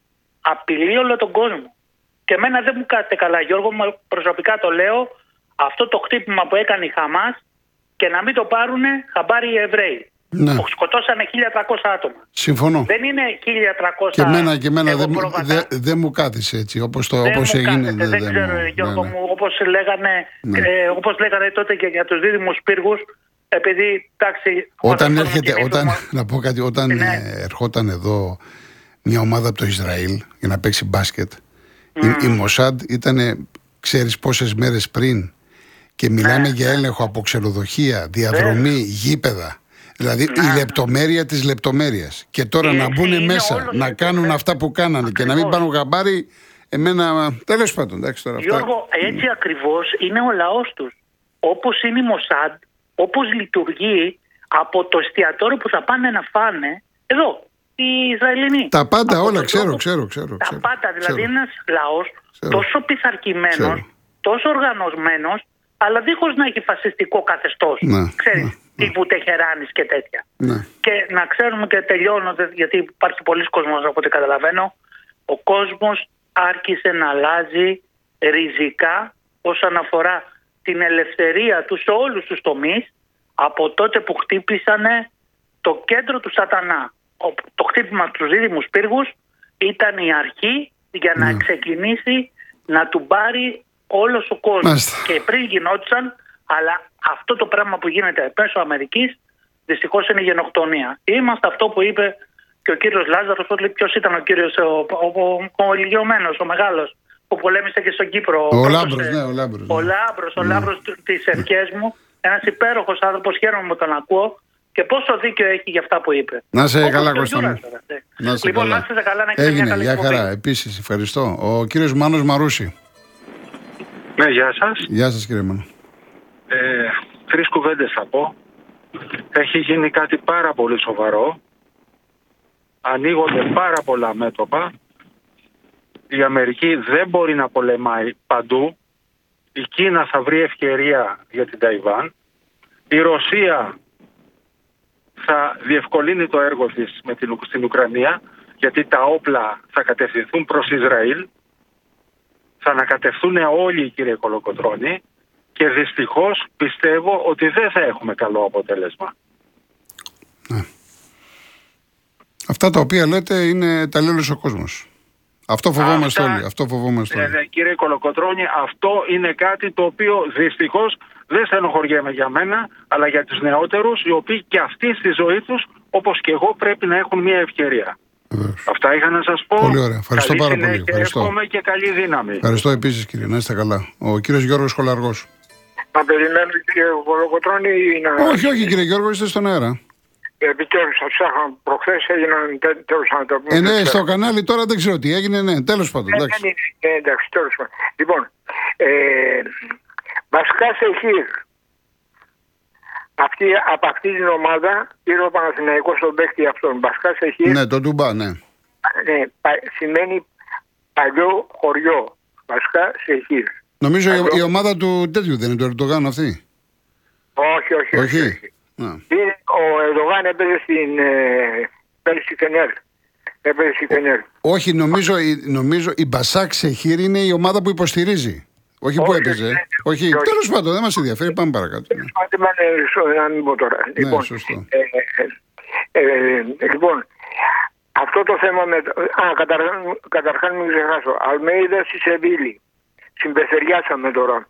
Απειλεί όλο τον κόσμο. Και εμένα δεν μου κάθεται καλά, Γιώργο, προσωπικά το λέω, αυτό το χτύπημα που έκανε η Χαμάς και να μην το πάρουνε χαμπάρι οι Εβραίοι. Ναι. Που σκοτώσανε χίλια τριακόσια άτομα. Συμφωνώ. Δεν είναι χίλια τριακόσια. Και εμένα, και εμένα δεν δε, δε μου κάθισε έτσι, όπως, το, όπως έγινε. Κάθεται, δεν, δεν ξέρω, μου, Γιώργο ναι, μου, όπως λέγανε, ναι. ε, όπως λέγανε τότε και για τους δίδυμους πύργους, επειδή, εντάξει... Όταν έρχεται, όταν, να πω κάτι, όταν ναι. ε, ερχόταν εδώ μια ομάδα από το Ισραήλ για να παίξει μπάσκετ, mm. η, η Μοσάντ ήταν, ξέρεις πόσες μέρες πριν, και μιλάμε ναι. για έλεγχο από ξενοδοχεία, διαδρομή, ναι. γήπεδα. Δηλαδή ναι. η λεπτομέρεια της λεπτομέρειας. Και τώρα έτσι, να μπουν μέσα, να κάνουν έτσι, αυτά που κάνανε ακριβώς. Και να μην πάρουν γαμπάρι, εμένα. Τέλος πάντων, εντάξει τώρα. Γιώργο, αυτά... έτσι ακριβώς είναι ο λαός τους. Όπως είναι η Μοσάντ, όπως λειτουργεί από το εστιατόριο που θα πάνε να φάνε, εδώ, οι Ισραηλινοί. Τα πάντα όλα, ξέρω, τρόπο, ξέρω, ξέρω. Τα ξέρω, πάντα, δηλαδή ξέρω. Ένας λαός ξέρω. τόσο πειθαρχημένος, τόσο οργανωμένος, αλλά δίχως να έχει φασιστικό καθεστώς. Ναι, ξέρεις, ναι, τύπου ναι. Τεχεράνης και τέτοια. Ναι. Και να ξέρουμε και τελειώνοντας, γιατί υπάρχει πολλής κόσμος από ό,τι καταλαβαίνω, ο κόσμος άρχισε να αλλάζει ριζικά όσον αφορά την ελευθερία του σε όλους τους τομείς από τότε που χτύπησανε το κέντρο του σατανά. Το χτύπημα τους δίδυμους πύργους ήταν η αρχή για να ναι. ξεκινήσει να του πάρει όλος ο κόσμος. Μάλιστα. Και πριν γινόντουσαν, αλλά αυτό το πράγμα που γίνεται μέσω Αμερικής δυστυχώς είναι η γενοκτονία. Είμαστε αυτό που είπε και ο κύριος Λάζαρος, ποιος ήταν ο κύριος, ο, ο, ο, ο ηλικιωμένος, ο μεγάλος, που πολέμησε και στον Κύπρο. Ο, ο Λάμπρος, ναι, ο Λάμπρος. Ο Λάμπρος, ο ναι. Λάμπρος της ευχές μου, ένας υπέροχος άνθρωπος, χαίρομαι που τον ακούω και πόσο δίκιο έχει για αυτά που είπε. Να σε καλά, Κώστα. Λοιπόν, να είστε καλά, να έχετε μια καλή εκπομπή. Χαρά, επίσης, ευχαριστώ. Ο κύριος Μάνος Μαρούση. Ναι, γεια σας. Γεια σας, κύριε Μάνο. Ε, τρεις κουβέντες θα πω. Έχει γίνει κάτι πάρα πολύ σοβαρό ανοίγονται πάρα πολλά μέτωπα. Η Αμερική δεν μπορεί να πολεμάει παντού. Η Κίνα θα βρει ευκαιρία για την Ταϊβάν. Η Ρωσία θα διευκολύνει το έργο της με την, στην Ουκρανία, γιατί τα όπλα θα κατευθυνθούν προς Ισραήλ. Θα ανακατευθούν όλοι, κύριε Κολοκοτρώνη, και δυστυχώς πιστεύω ότι δεν θα έχουμε καλό αποτέλεσμα. Ναι. Αυτά τα οποία λέτε είναι τα λέει όλος ο κόσμος. Αυτό φοβόμαστε Αυτά, όλοι. Αυτό φοβόμαστε όλοι. Ε, κύριε Κολοκοτρώνη, αυτό είναι κάτι το οποίο δυστυχώς δεν στενοχωριέμαι για μένα, αλλά για τους νεότερους, οι οποίοι και αυτοί στη ζωή τους, όπως και εγώ, πρέπει να έχουν μια ευκαιρία. Βεβαίως. Αυτά είχα να σας πω. Πολύ ωραία. Ευχαριστώ καλή πάρα συνέχεια, πολύ. Ευχαριστώ. εύχομαι και καλή δύναμη. Ευχαριστώ επίσης, κύριε. Να είστε καλά. Ο κύριος Γιώργος Κολαργός. Να περιμένω, κύριε Κολοκοτρώνη, ή να... Όχι, όχι, κύριε Γιώργο, είστε στον αέρα. Επιτέλους, σας ψάχνω προχθές, έγιναν τέ- τέλος να το πούμε. Ε, ναι, στο κανάλι τώρα δεν ξέρω τι έγινε, ναι, τέλος πάντων. Ναι, Εντάξει. ναι, ναι, ναι, εντάξει, τέλος πάντων. Λοιπόν, ε, βασικά σε χείρ. Αυτή, από αυτή την ομάδα πήρε ο Παναθηναϊκός τον παίκτη αυτόν. Βασικά σε χείρ, Ναι, το Ντουμπά, ναι. ναι, πα- σημαίνει παλιό χωριό. Βασικά σε χείρ. Νομίζω η, Παλιό- η ομάδα του τέτοιου δεν είναι, του Ερντογάν αυτή. Όχι, όχι, όχι. Όχι. όχι. Να. Είναι, ο Ερντογάν έπαιζε στην ε, έπαιζε στη Φενέρ. Έπαιζε στη Φενέρ. Όχι, νομίζω, η- νομίζω η Μπασάκ Σεχίρ είναι η ομάδα που υποστηρίζει. Όχι που Όχι, έπαιζε. ναι, ναι, Όχι, όχι. τέλος πάντων, δεν μας ενδιαφέρει, πάμε παρακάτω. Ναι. Άντε, μα, ναι, σο- να μην πω τώρα. Ναι, σωστό. ε, ε, ε, ε, λοιπόν, αυτό το θέμα με... το- Α, καταρχάς, καταρχάς μην ξεχάσω. Αλμέιδα στη Σεβίλη. Συμπεθεριάσαμε τώρα.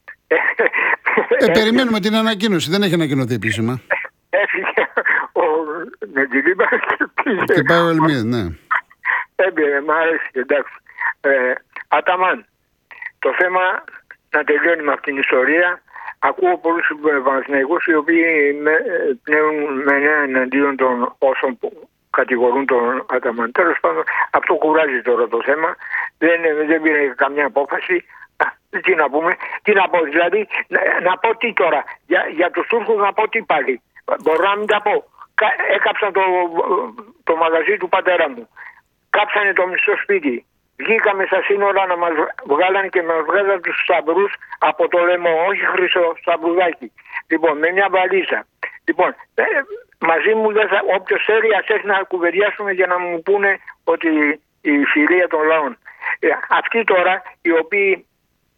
Ε, περιμένουμε την ανακοίνωση, δεν έχει ανακοινωθεί επίσημα. Έφυγε ο Νετζιλίμπα και Και πάει ο Ελμίδη, ναι. Έμπαινε, μ' αρέσει, εντάξει. Ε, Αταμάν, το θέμα να τελειώνει με αυτήν την ιστορία. Ακούω πολλούς Παναθηναϊκούς οι οποίοι με, πνέουν με νέα εναντίον των όσων που κατηγορούν τον Αταμάν. Τέλος πάντων, αυτό κουράζει τώρα το θέμα. Δεν, δεν πήρε καμιά απόφαση. Α, τι να πούμε, τι να πω, δηλαδή, να, να πω τι τώρα, για, για τους Τούρκους να πω τι πάλι. Μπορώ να μην τα πω. Κα, έκαψαν το, το μαγαζί του πατέρα μου. Κάψανε το μισό σπίτι. Βγήκαμε στα σύνορα να μας βγάλανε και μας βγάλανε τους σταυρούς από το λαιμό. Όχι χρυσό σταυρουδάκι. Λοιπόν, με μια βαλίζα. Λοιπόν, ε, μαζί μου δεν θα, όποιος θέλει ας έρθει να κουβεντιάσουμε για να μου πούνε ότι η φιλία των λαών. Ε, αυτοί τώρα οι οποίοι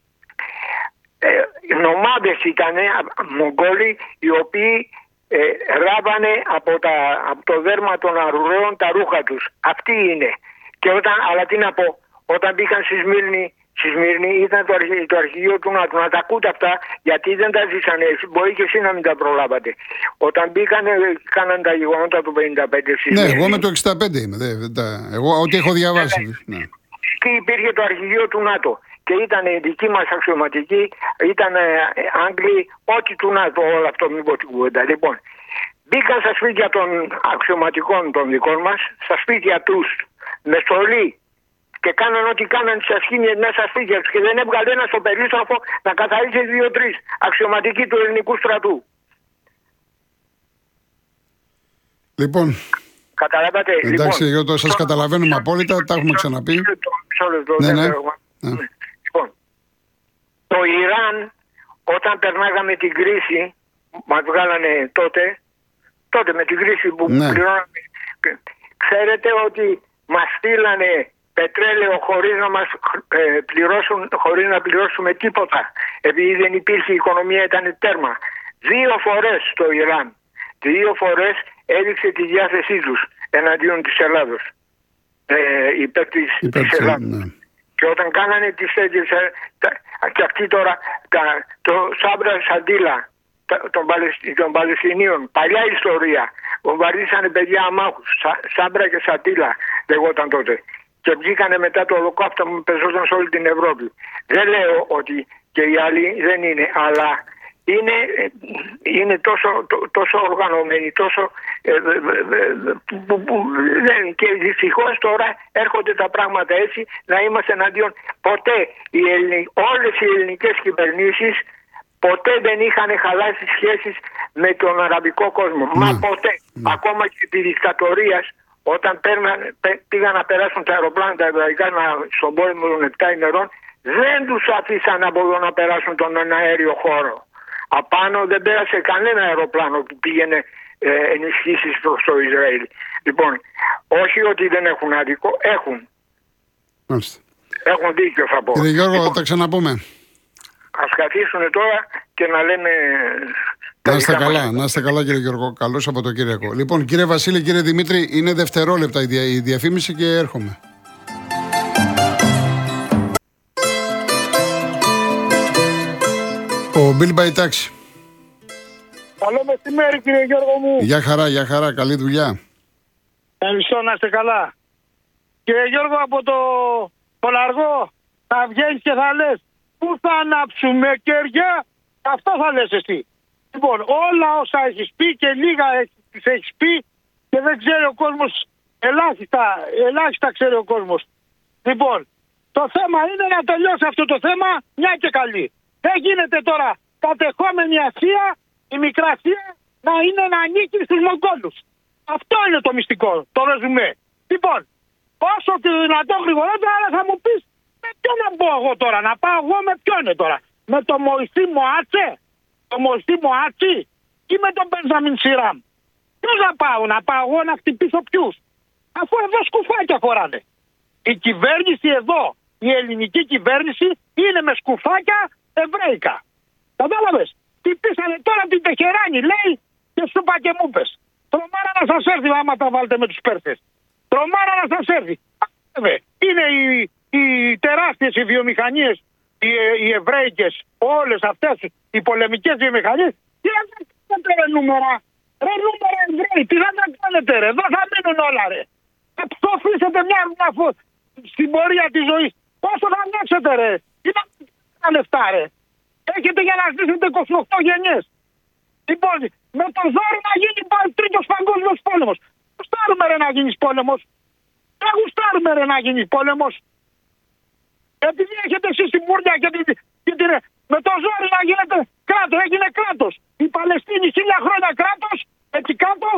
ε, νομάδες ήταν Μογγόλοι οι οποίοι ε, ράβανε από, τα, από το δέρμα των αρουραίων τα ρούχα τους. Αυτοί είναι. Και όταν, αλλά τι να πω, όταν μπήκαν στη Σμύρνη, στη Σμύρνη ήταν το, αρχι, το αρχηγείο του ΝΑΤΟ. Να τα ακούτε αυτά, γιατί δεν τα ζήσανε. Μπορεί και εσείς να μην τα προλάβατε. Όταν μπήκαν, κάναν τα γεγονότα του πενήντα πέντε στη Ναι, Σμύρνη. εγώ με το εξήντα πέντε είμαι. Δε, δε, τα, εγώ ό,τι έχω διαβάσει. Ναι. Εκεί υπήρχε το αρχηγείο του ΝΑΤΟ. Και ήταν οι δικοί μας αξιωματικοί, ήταν ε, Άγγλοι, ό,τι του ΝΑΤΟ, όλο αυτό, μην πω την κουβέντα. Λοιπόν, μπήκαν στα σπίτια των αξιωματικών των δικών μας, στα σπίτια τους, με στολή. Και κάναν ό,τι κάναν τις ασχήμιες μέσα στα σπίτια τους. Και δεν έβγαλε ένα στο περίστροφο να καθαρίσει δύο-τρεις αξιωματικοί του ελληνικού στρατού. Λοιπόν, Καταλάβατε. εντάξει, λοιπόν, εγώ σας καταλαβαίνουμε απόλυτα, τα έχουμε ξαναπεί. Μισό λεπτό, Ναι, δεν ναι. θέλω. Ναι. Λοιπόν, το Ιράν όταν περνάγαμε την κρίση, μας βγάλανε τότε, τότε με την κρίση που Ναι. πληρώναμε, ξέρετε ότι μας στείλανε πετρέλαιο χωρίς να μας ε, πληρώσουν, χωρίς να πληρώσουμε τίποτα, επειδή δεν υπήρχε η οικονομία, ήταν τέρμα. Δύο φορές το Ιράν, δύο φορές έδειξε τη διάθεσή τους εναντίον της Ελλάδος, ε, υπέρ της, Υπέρ της της, Ελλάδος. ναι. Και όταν κάνανε τις τέτοιες, ε, τα- και αυτοί τώρα, τα, το Σάμπρα Σαντίλα τα- των, Παλαιστι- των Παλαιστινίων, παλιά ιστορία, βομβαρδίσανε παιδιά αμάχους, Σα, Σάμπρα και Σαντίλα λεγόταν τότε. Και βγήκανε μετά το ολοκαύτωμα που πεζόταν σε όλη την Ευρώπη. Δεν λέω ότι και οι άλλοι δεν είναι, αλλά είναι, είναι τόσο, τό- τόσο οργανωμένοι, τόσο ε, ε, ε, ε, που, που, δεν- και δυστυχώς τώρα έρχονται τα πράγματα έτσι να είμαστε εναντίον. Ποτέ οι Ελληνι, όλες οι ελληνικές κυβερνήσεις ποτέ δεν είχαν χαλάσει σχέσεις με τον αραβικό κόσμο. Μα ποτέ. Ακόμα και τη δικτατορία όταν πέρναν, πήγαν να περάσουν τα αεροπλάνα τα εβραϊκά στον πόλεμο των επτά ημερών, δεν τους αφήσαν να μπορούν να περάσουν τον αέριο χώρο. Απάνω δεν πέρασε κανένα αεροπλάνο που πήγαινε ε, ενισχύσεις προς το Ισραήλ. Λοιπόν, όχι ότι δεν έχουν άδικο, έχουν. Μάλιστα. Έχουν δίκιο, θα πω. Κύριε Γιώργο, λοιπόν, θα τα ξαναπούμε. ας καθίσουν τώρα και να λέμε... Να είστε καλά, να είστε καλά κύριε Γιώργο. Καλό Σαββατοκύριακο. Λοιπόν, κύριε Βασίλη, κύριε Δημήτρη, είναι δευτερόλεπτα η, δια, η διαφήμιση και έρχομαι. Ο Bill by Taxi. Καλό μεσημέρι κύριε Γιώργο μου. Γεια χαρά, γεια χαρά, καλή δουλειά. Ευχαριστώ, να είστε καλά. Κύριε Γιώργο, από το, το Λαργό θα βγαίνεις και θα λες πού θα ανάψουμε κεριά, αυτό θα λες εσύ. Λοιπόν, όλα όσα έχεις πει και λίγα τις έχεις πει και δεν ξέρει ο κόσμος, ελάχιστα, ελάχιστα ξέρει ο κόσμος. Λοιπόν, το θέμα είναι να τελειώσει αυτό το θέμα μια και καλή. Δεν γίνεται τώρα κατεχόμενη Ασία, η μικρά Ασία, να είναι να ανήκει στους Μογγόλους. Αυτό είναι το μυστικό, το ρεζουμέ. Λοιπόν, όσο το δυνατόν γρηγορότερα, αλλά θα μου πεις με ποιο να μπω εγώ τώρα, να πάω εγώ με ποιο είναι τώρα. Με το Μωυσή Μωάτσε, το Μωυσή Μωάτσι ή με τον Μπενζαμίν Σιράμ. Ποιος να πάω, να πάω εγώ να χτυπήσω ποιους. Αφού εδώ σκουφάκια φοράνε. Η κυβέρνηση εδώ, η ελληνική κυβέρνηση είναι με σκουφάκια εβραϊκά. Κατάλαβες. Χτυπήσανε τώρα την Τεχεράνη, λέει, και σου είπα και μου πες. Τρομάρα να σας έρθει άμα τα βάλετε με τους Πέρσες. Τρομάρα να σας έρθει. Είναι οι, οι τεράστιες οι βιομηχανίες, οι, οι εβραϊκές, όλες αυτές οι πολεμικές βιομηχανίες. Τι θα κάνετε ρε νούμερα, ρε νούμερα Εβραίοι, τι θα κάνετε ρε, εδώ θα μείνουν όλα ρε. Θα ψοφήσετε μια, μια φω... στην πορεία της ζωής. Πόσο θα ανέξετε ρε, τι θα κάνετε λεφτά ρε. Έχετε για να ζήσετε είκοσι οκτώ γενιές. Λοιπόν, με το ζόρι να γίνει πάλι τρίτος παγκόσμιος πόλεμος. Γουστάρουμε ρε να γίνεις πόλεμος. Δεν γουστάρουμε ρε να γίνεις πόλεμος. Επειδή έχετε εσείς την Μπούρδια και την... Και την με το ζόρι να γίνετε κράτος. Έγινε κράτος. Η Παλαιστίνη χίλια χρόνια κράτος. Έτσι κάτω.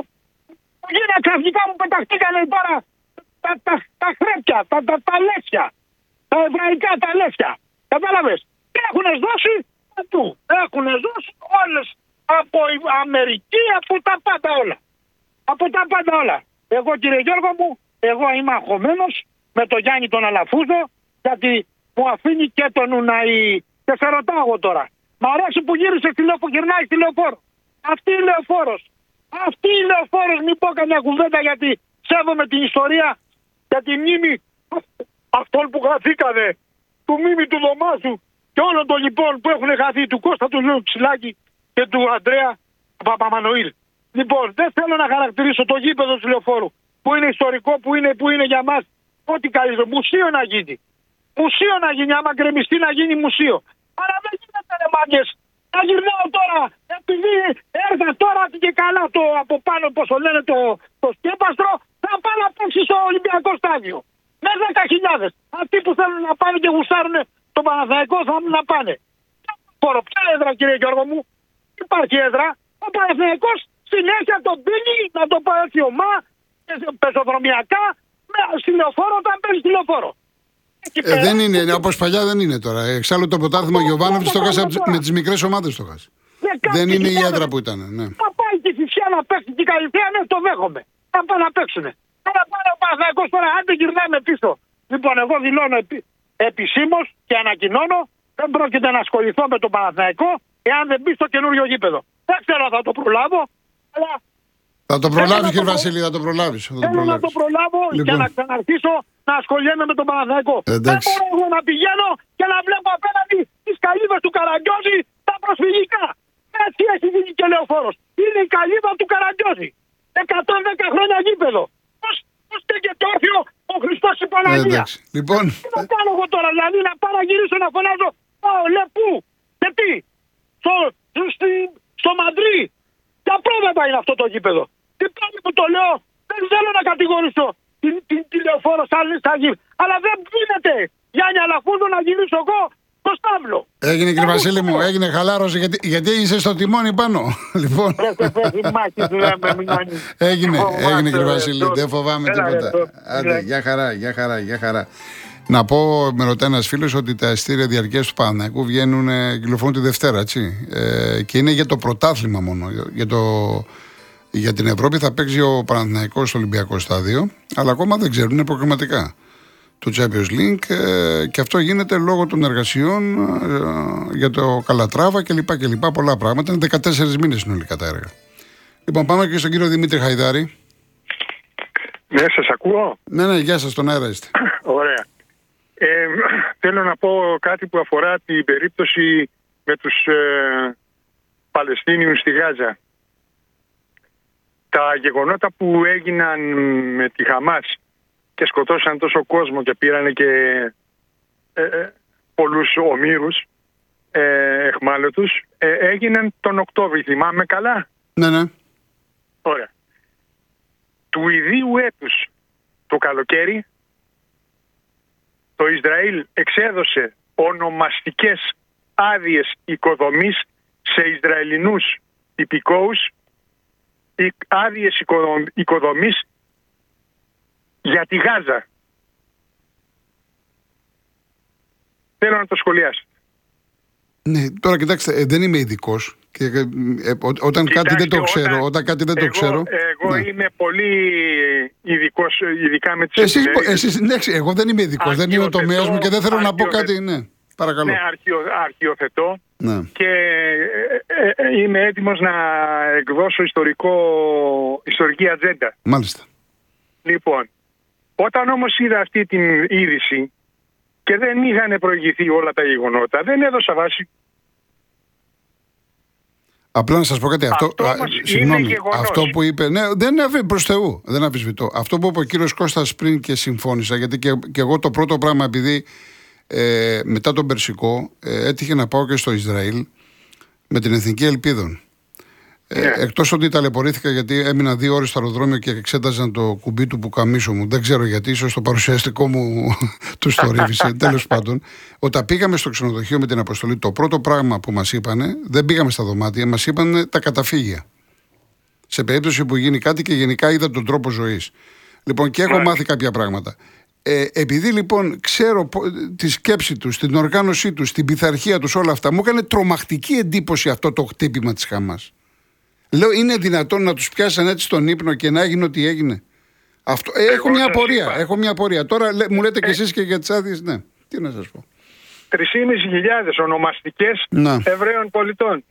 Γίνε ξαφνικά μου πεταχτήκανε τώρα τα, τα, τα χρέπια, τα, τα, τα λέσια. Τα εβραϊκά τα λέσια. Κατάλαβες. Τι έχουνε δώσει παντού. Έχουνε δώσει όλες. Από η Αμερική, από τα πάντα όλα. Από τα πάντα όλα. Εγώ κύριε Γιώργο μου, εγώ είμαι αγχωμένος με τον Γιάννη τον Αλαφούζο, γιατί μου αφήνει και τον Ουναή. Και σε ρωτάω εγώ τώρα. Μ' αρέσει που γύρισε στη λεωφόρο, γυρνάει στη λεωφόρο. Αυτή η λεωφόρος. Αυτή η λεωφόρος, μην πω καμιά κουβέντα γιατί σέβομαι την ιστορία και τη μνήμη αυτών που χαθήκανε, του Μίμη του Δωμάζου και όλων των λοιπόν που έχουν χαθεί, του Κώστα του Λιού Ψηλάκη και του Αντρέα Παπαμανουήλ. Λοιπόν, δεν θέλω να χαρακτηρίσω το γήπεδο του λεωφόρου που είναι ιστορικό, που είναι, που είναι για μας ό,τι καλύτερο. Μουσείο να γίνει. Μουσείο να γίνει, άμα γκρεμιστεί να γίνει μουσείο. Αλλά δεν γίνεται ρε μάγκες. Να γυρνάω τώρα, επειδή έρθα τώρα και καλά το από πάνω, πώς το λένε, το, το σκέπαστρο, θα πάω να παίξει στο Ολυμπιακό στάδιο. Με δέκα χιλιάδες. Αυτοί που θέλουν να πάνε και γουστάρουν το Παναθηναϊκό θα να πάνε. Πορο, ποια έδρα κύριε Γιώργο μου, υπάρχει έδρα. Ο Παναθηναϊκός συνέχεια τον πίνει, να το πάει έτσι ομά, πεζοδρομιακά, στη λεωφόρο όταν παίζει στη λεωφόρο. Ε, δεν είναι, όπως παλιά δεν είναι τώρα. Εξάλλου το πρωτάθλημα Γιωβάνοβιτς το χάσει με τις μικρές ομάδες το χάσει. Δεν είναι η έδρα που ήταν. Ναι. Θα πάει και η Φυσιά να παίξει και η Καλυθέα, ναι, το δέχομαι. Θα πάνε να παίξουνε. Αλλά πάνε ο Παναθηναϊκός τώρα, αν δεν γυρνάμε πίσω. Λοιπόν, εγώ δηλώνω επι... επισήμως και ανακοινώνω, δεν πρόκειται να ασχοληθώ με τον Παναθηναϊκό εάν δεν μπει στο καινούριο γήπεδο. Δεν ξέρω αν θα το προλάβω, αλλά. Θα το προλάβει, κύριε το... Βασίλη, θα το προλάβει. Θέλω να το προλάβω λοιπόν. Και να ξαναρχίσω να ασχολιέμαι με τον Παναθηναϊκό. Δεν μπορώ εγώ να πηγαίνω και να βλέπω απέναντι τις καλύβες του Καραγκιόζη τα προσφυγικά. Έτσι έχει γίνει και λεωφόρος. Είναι η καλύβα του Καραγκιόζη. εκατόν δέκα χρόνια γήπεδο. Πώς στέκεται όρθιο ο Χριστός η Παναγία. Λοιπόν. Τι να κάνω εγώ τώρα, δηλαδή να πάω να γυρίσω να φωνάζω. Πάω, λε πού, και τι. Στο, στο, στο Μαντρί. Τα πρόβατα είναι αυτό το γήπεδο. Τι πάλι που το λέω, δεν θέλω να κατηγορήσω την, την, τη λεωφόρο σαν θα γίνει. Αλλά δεν γίνεται Γιάννη Αλαφούζο να γυρίσω εγώ Το Σταύλο. Έγινε κύριε Βασίλη μου, έγινε χαλάρωση γιατί, γιατί είσαι στο τιμόνι πάνω. Λοιπόν. Έγινε, έγινε κύριε Βασίλη, δεν φοβάμαι τίποτα. Άντε, για χαρά, για χαρά, για χαρά. Να πω, με ρωτάει ένας φίλος ότι τα ειστήρια διαρκείας του Παναθηναϊκού βγαίνουν, κυκλοφορούν τη Δευτέρα, έτσι. Ε, και είναι για το πρωτάθλημα μόνο. Για, το, για την Ευρώπη θα παίξει ο Παναθηναϊκός στο Ολυμπιακό στάδιο, αλλά ακόμα δεν ξέρουν, είναι προγραμματικά. Το Champions League ε, και αυτό γίνεται λόγω των εργασιών ε, για το Καλατράβα κλπ. κλπ. Πολλά πράγματα. Είναι δεκατέσσερις μήνες συνολικά τα έργα. Λοιπόν, πάμε και στον κύριο Δημήτρη Χαϊδάρη. Ναι, σας ακούω. Ναι, ναι, γεια σας, στον αέρα είστε. Ωραία. Ε, θέλω να πω κάτι που αφορά την περίπτωση με τους ε, Παλαιστίνιους στη Γάζα. Τα γεγονότα που έγιναν με τη Χαμάς και σκοτώσαν τόσο κόσμο και πήρανε και ε, ε, πολλούς ομήρους ε, εχμάλωτους, ε, έγιναν τον Οκτώβρη, θυμάμαι καλά. Ναι, ναι. Ωραία. Του ιδίου έτους το καλοκαίρι το Ισραήλ εξέδωσε ονομαστικές άδειες οικοδομής σε Ισραηλινούς υπηκόους, άδειες οικοδομής για τη Γάζα. Θέλω να το σχολιάσετε. Ναι, τώρα κοιτάξτε, ε, δεν είμαι ειδικός. Και, ε, ε, ό, όταν Κοιτάξτε, κάτι δεν το ξέρω, όταν, όταν κάτι δεν εγώ, το ξέρω. Εγώ ναι. είμαι πολύ ειδικός, ειδικά με τις... Εσείς, εσείς, ναι, εγώ δεν είμαι ειδικός, δεν είναι ο τομέας μου και δεν θέλω να πω κάτι, ναι. Παρακαλώ. Ναι, αρχιο, αρχιοθετώ ναι. και ε, ε, είμαι έτοιμος να εκδώσω ιστορικό, ιστορική ατζέντα. Μάλιστα. Λοιπόν, όταν όμως είδα αυτή την είδηση και δεν είχαν προηγηθεί όλα τα γεγονότα, δεν έδωσα βάση. Απλά να σας πω κάτι. Αυτό, αυτό, α, συγγνώμη, αυτό που είπε. Ναι, δεν είναι προς Θεού. Δεν αμφισβητώ. Αυτό που είπε ο κύριος Κώστας πριν και συμφώνησα, γιατί και, και εγώ το πρώτο πράγμα, επειδή ε, μετά τον Περσικό ε, έτυχε να πάω και στο Ισραήλ με την Εθνική Ελπίδων. Ε, yeah. Εκτός ότι ταλαιπωρήθηκα γιατί έμεινα δύο ώρες στο αεροδρόμιο και εξέταζαν το κουμπί του πουκαμίσου μου. Δεν ξέρω γιατί, ίσως το παρουσιαστικό μου του θορύβησε. Τέλος πάντων, όταν πήγαμε στο ξενοδοχείο με την αποστολή, το πρώτο πράγμα που μας είπανε, δεν πήγαμε στα δωμάτια, μας είπανε τα καταφύγια. Σε περίπτωση που γίνει κάτι και γενικά είδα τον τρόπο ζωής. Λοιπόν, και έχω yeah. μάθει κάποια πράγματα. Ε, επειδή λοιπόν ξέρω τη σκέψη τους, την οργάνωσή τους, την πειθαρχία τους, όλα αυτά, μου έκανε τρομακτική εντύπωση αυτό το χτύπημα της Χαμάς. Λέω, είναι δυνατόν να τους πιάσαν έτσι στον ύπνο και να έγινε ό,τι έγινε. Αυτό, ε, έχω, μια απορία, έχω μια απορία. Τώρα λέ, μου λέτε ε, κι εσείς και για τις άδειες, ναι. Τι να σας πω. τρεις χιλιάδες πεντακόσιες ονομαστικές να. Εβραίων πολιτών.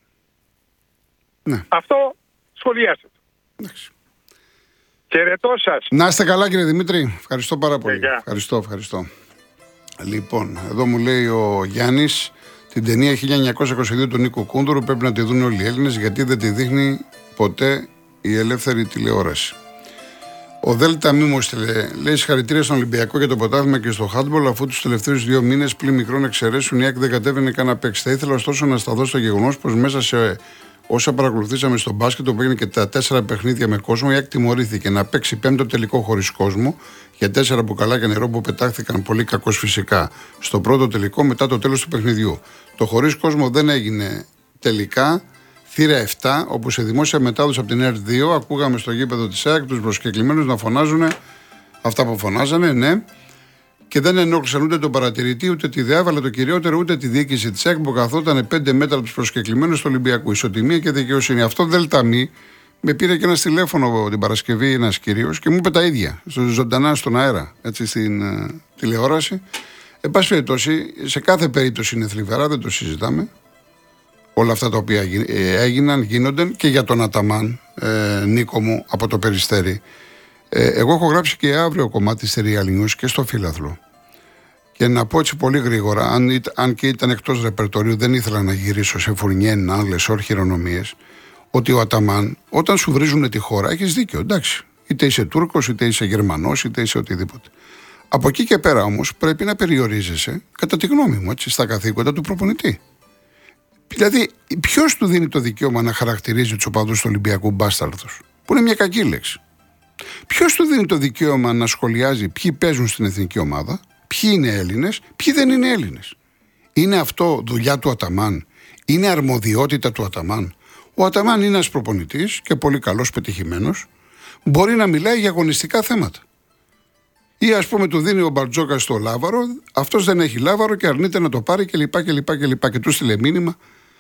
Ναι. Αυτό σχολιάστε το. Εντάξει. Χαιρετώ σας. Να είστε καλά κύριε Δημήτρη. Ευχαριστώ πάρα πολύ. Yeah. Ευχαριστώ, ευχαριστώ. Λοιπόν, εδώ μου λέει ο Γιάννης, την ταινία χίλια εννιακόσια είκοσι δύο του Νίκου Κούντουρου πρέπει να τη δουν όλοι οι Έλληνες, γιατί δεν τη δείχνει ποτέ η ελεύθερη τηλεόραση. Ο Δέλτα Μίμος λέει συγχαρητήρια στον Ολυμπιακό για το πρωτάθλημα και στο χάντμπολ, αφού τους τελευταίους δύο μήνες πλην μικρών εξαιρέσεων η ΑΕΚ δεν κατέβαινε καν να παίξει. Θα ήθελα ωστόσο να σταθώ στο γεγονός πως μέσα σε όσα παρακολουθήσαμε στο μπάσκετ, που έγινε και τα τέσσερα παιχνίδια με κόσμο, η ΑΕΚ τιμωρήθηκε να παίξει πέμπτο τελικό χωρίς κόσμο για τέσσερα μπουκαλάκια νερό που πετάχθηκαν, πολύ κακώς φυσικά, στο πρώτο τελικό μετά το τέλος του παιχνιδιού. Το χωρίς κόσμο δεν έγινε τελικά. Θύρα επτά, όπου σε δημόσια μετάδοση από την ΕΡΤ δύο ακούγαμε στο γήπεδο της ΑΕΚ τους προσκεκλημένους να φωνάζουν αυτά που φωνάζανε, ναι, και δεν ενόχλησαν ούτε τον παρατηρητή, ούτε τη ΔΕΑΒ, αλλά το κυριότερο ούτε τη διοίκηση της ΑΕΚ που καθόταν πέντε μέτρα από τους προσκεκλημένους του Ολυμπιακού. Ισοτιμία και δικαιοσύνη. Αυτό Δέλτα Μη με πήρε και ένα τηλέφωνο την Παρασκευή ένας κύριος και μου είπε τα ίδια, ζωντανά στον αέρα, έτσι στην uh, τηλεόραση. Εν πάση περιπτώσει, σε κάθε περίπτωση είναι θλιβερά, δεν το συζητάμε. Όλα αυτά τα οποία έγιναν, γίνονται και για τον Αταμάν, ε, Νίκο μου, από το Περιστέρι. Ε, εγώ έχω γράψει και αύριο κομμάτι στη Real News και στο Φύλαθλο. Και να πω έτσι πολύ γρήγορα, αν, αν και ήταν εκτός ρεπερτορίου, δεν ήθελα να γυρίσω σε φουρνιέν, άλλες, όρχηρονομίες, ότι ο Αταμάν, όταν σου βρίζουν τη χώρα, έχεις δίκιο, εντάξει. Είτε είσαι Τούρκος, είτε είσαι Γερμανός, είτε είσαι οτιδήποτε. Από εκεί και πέρα όμως πρέπει να περιορίζεσαι, κατά τη γνώμη μου, έτσι, στα καθήκοντα του προπονητή. Δηλαδή, ποιος του δίνει το δικαίωμα να χαρακτηρίζει τους οπαδούς του Ολυμπιακού μπάσταρδους, που είναι μια κακή λέξη. Ποιος του δίνει το δικαίωμα να σχολιάζει ποιοι παίζουν στην εθνική ομάδα, ποιοι είναι Έλληνες, ποιοι δεν είναι Έλληνες. Είναι αυτό δουλειά του Αταμάν? Είναι αρμοδιότητα του Αταμάν? Ο Αταμάν είναι ένας προπονητής και πολύ καλός, πετυχημένος. Μπορεί να μιλάει για αγωνιστικά θέματα. Ή ας πούμε του δίνει ο Μπαρτζόκας στο Λάβαρο, αυτός δεν έχει Λάβαρο και αρνείται να το πάρει κλπ. Και, και, και, και του στείλε μήνυμα.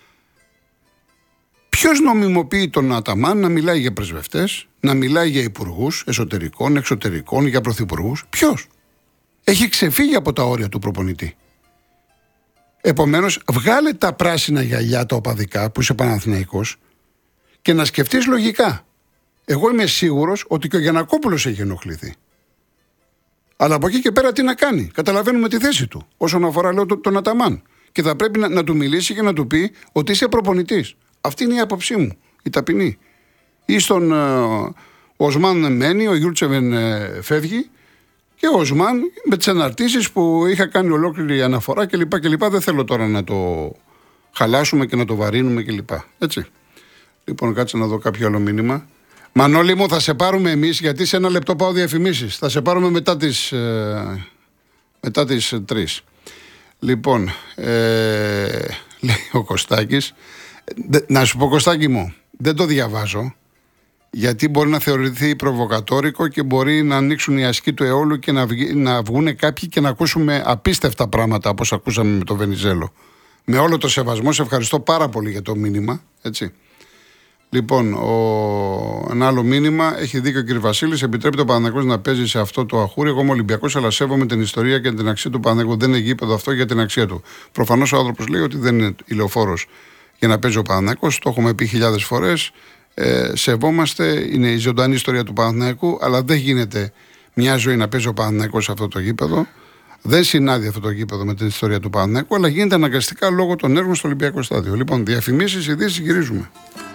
Ποιος νομιμοποιεί τον Αταμάν να μιλάει για πρεσβευτές, να μιλάει για υπουργούς εσωτερικών, εξωτερικών, για πρωθυπουργούς? Ποιος? Έχει ξεφύγει από τα όρια του προπονητή. Επομένως, βγάλε τα πράσινα γυαλιά τα οπαδικά που είσαι Παναθηναϊκός και να σκεφτείς λογικά. Εγώ είμαι σίγουρος ότι και ο Γιαννακόπουλος έχει ενοχληθεί. Αλλά από εκεί και πέρα τι να κάνει? Καταλαβαίνουμε τη θέση του όσον αφορά, λέω, τον Αταμάν. Και θα πρέπει να, να του μιλήσει και να του πει ότι είσαι προπονητής. Αυτή είναι η άποψή μου, η ταπεινή. Ή στον uh, Οσμάν μένει, ο Γιούρτσεβεν uh, φεύγει και ο Οσμάν με τις αναρτήσεις που είχα κάνει ολόκληρη αναφορά κλπ. κλπ. Δεν θέλω τώρα να το χαλάσουμε και να το βαρύνουμε κλπ. Έτσι. Λοιπόν, κάτσε να δω κάποιο άλλο μήνυμα. Μανώλη μου, θα σε πάρουμε εμείς, γιατί σε ένα λεπτό πάω διαφημίσεις. Θα σε πάρουμε μετά τις, ε, μετά τις τρεις. Λοιπόν, ε, λέει ο Κωστάκης, να σου πω, Κωστάκη μου, δεν το διαβάζω, γιατί μπορεί να θεωρηθεί προβοκατόρικο και μπορεί να ανοίξουν οι ασκοί του αιώλου και να, βγει, να βγουν κάποιοι και να ακούσουμε απίστευτα πράγματα όπως ακούσαμε με τον Βενιζέλο. Με όλο το σεβασμό, σε ευχαριστώ πάρα πολύ για το μήνυμα, έτσι. Λοιπόν, ο... ένα άλλο μήνυμα, έχει δίκιο ο κ. Βασίλης. Επιτρέπει ο Παναθηναϊκός να παίζει σε αυτό το αχούρι. Εγώ είμαι Ολυμπιακός, αλλά σέβομαι την ιστορία και την αξία του Παναθηναϊκού. Δεν είναι γήπεδο αυτό για την αξία του. Προφανώς ο άνθρωπος λέει ότι δεν είναι ηλεοφόρος για να παίζει ο Παναθηναϊκός. Το έχουμε πει χιλιάδες φορές. Ε, σεβόμαστε, είναι η ζωντανή ιστορία του Παναθηναϊκού, αλλά δεν γίνεται μια ζωή να παίζει ο Παναθηναϊκός σε αυτό το γήπεδο. Δεν συνάδει αυτό το γήπεδο με την ιστορία του Παναθηναϊκού, αλλά γίνεται αναγκαστικά λόγω των έργων στο Ολυμπιακό Στάδιο. Λοιπόν, διαφημίσεις, ειδήσεις, γυρίζουμε.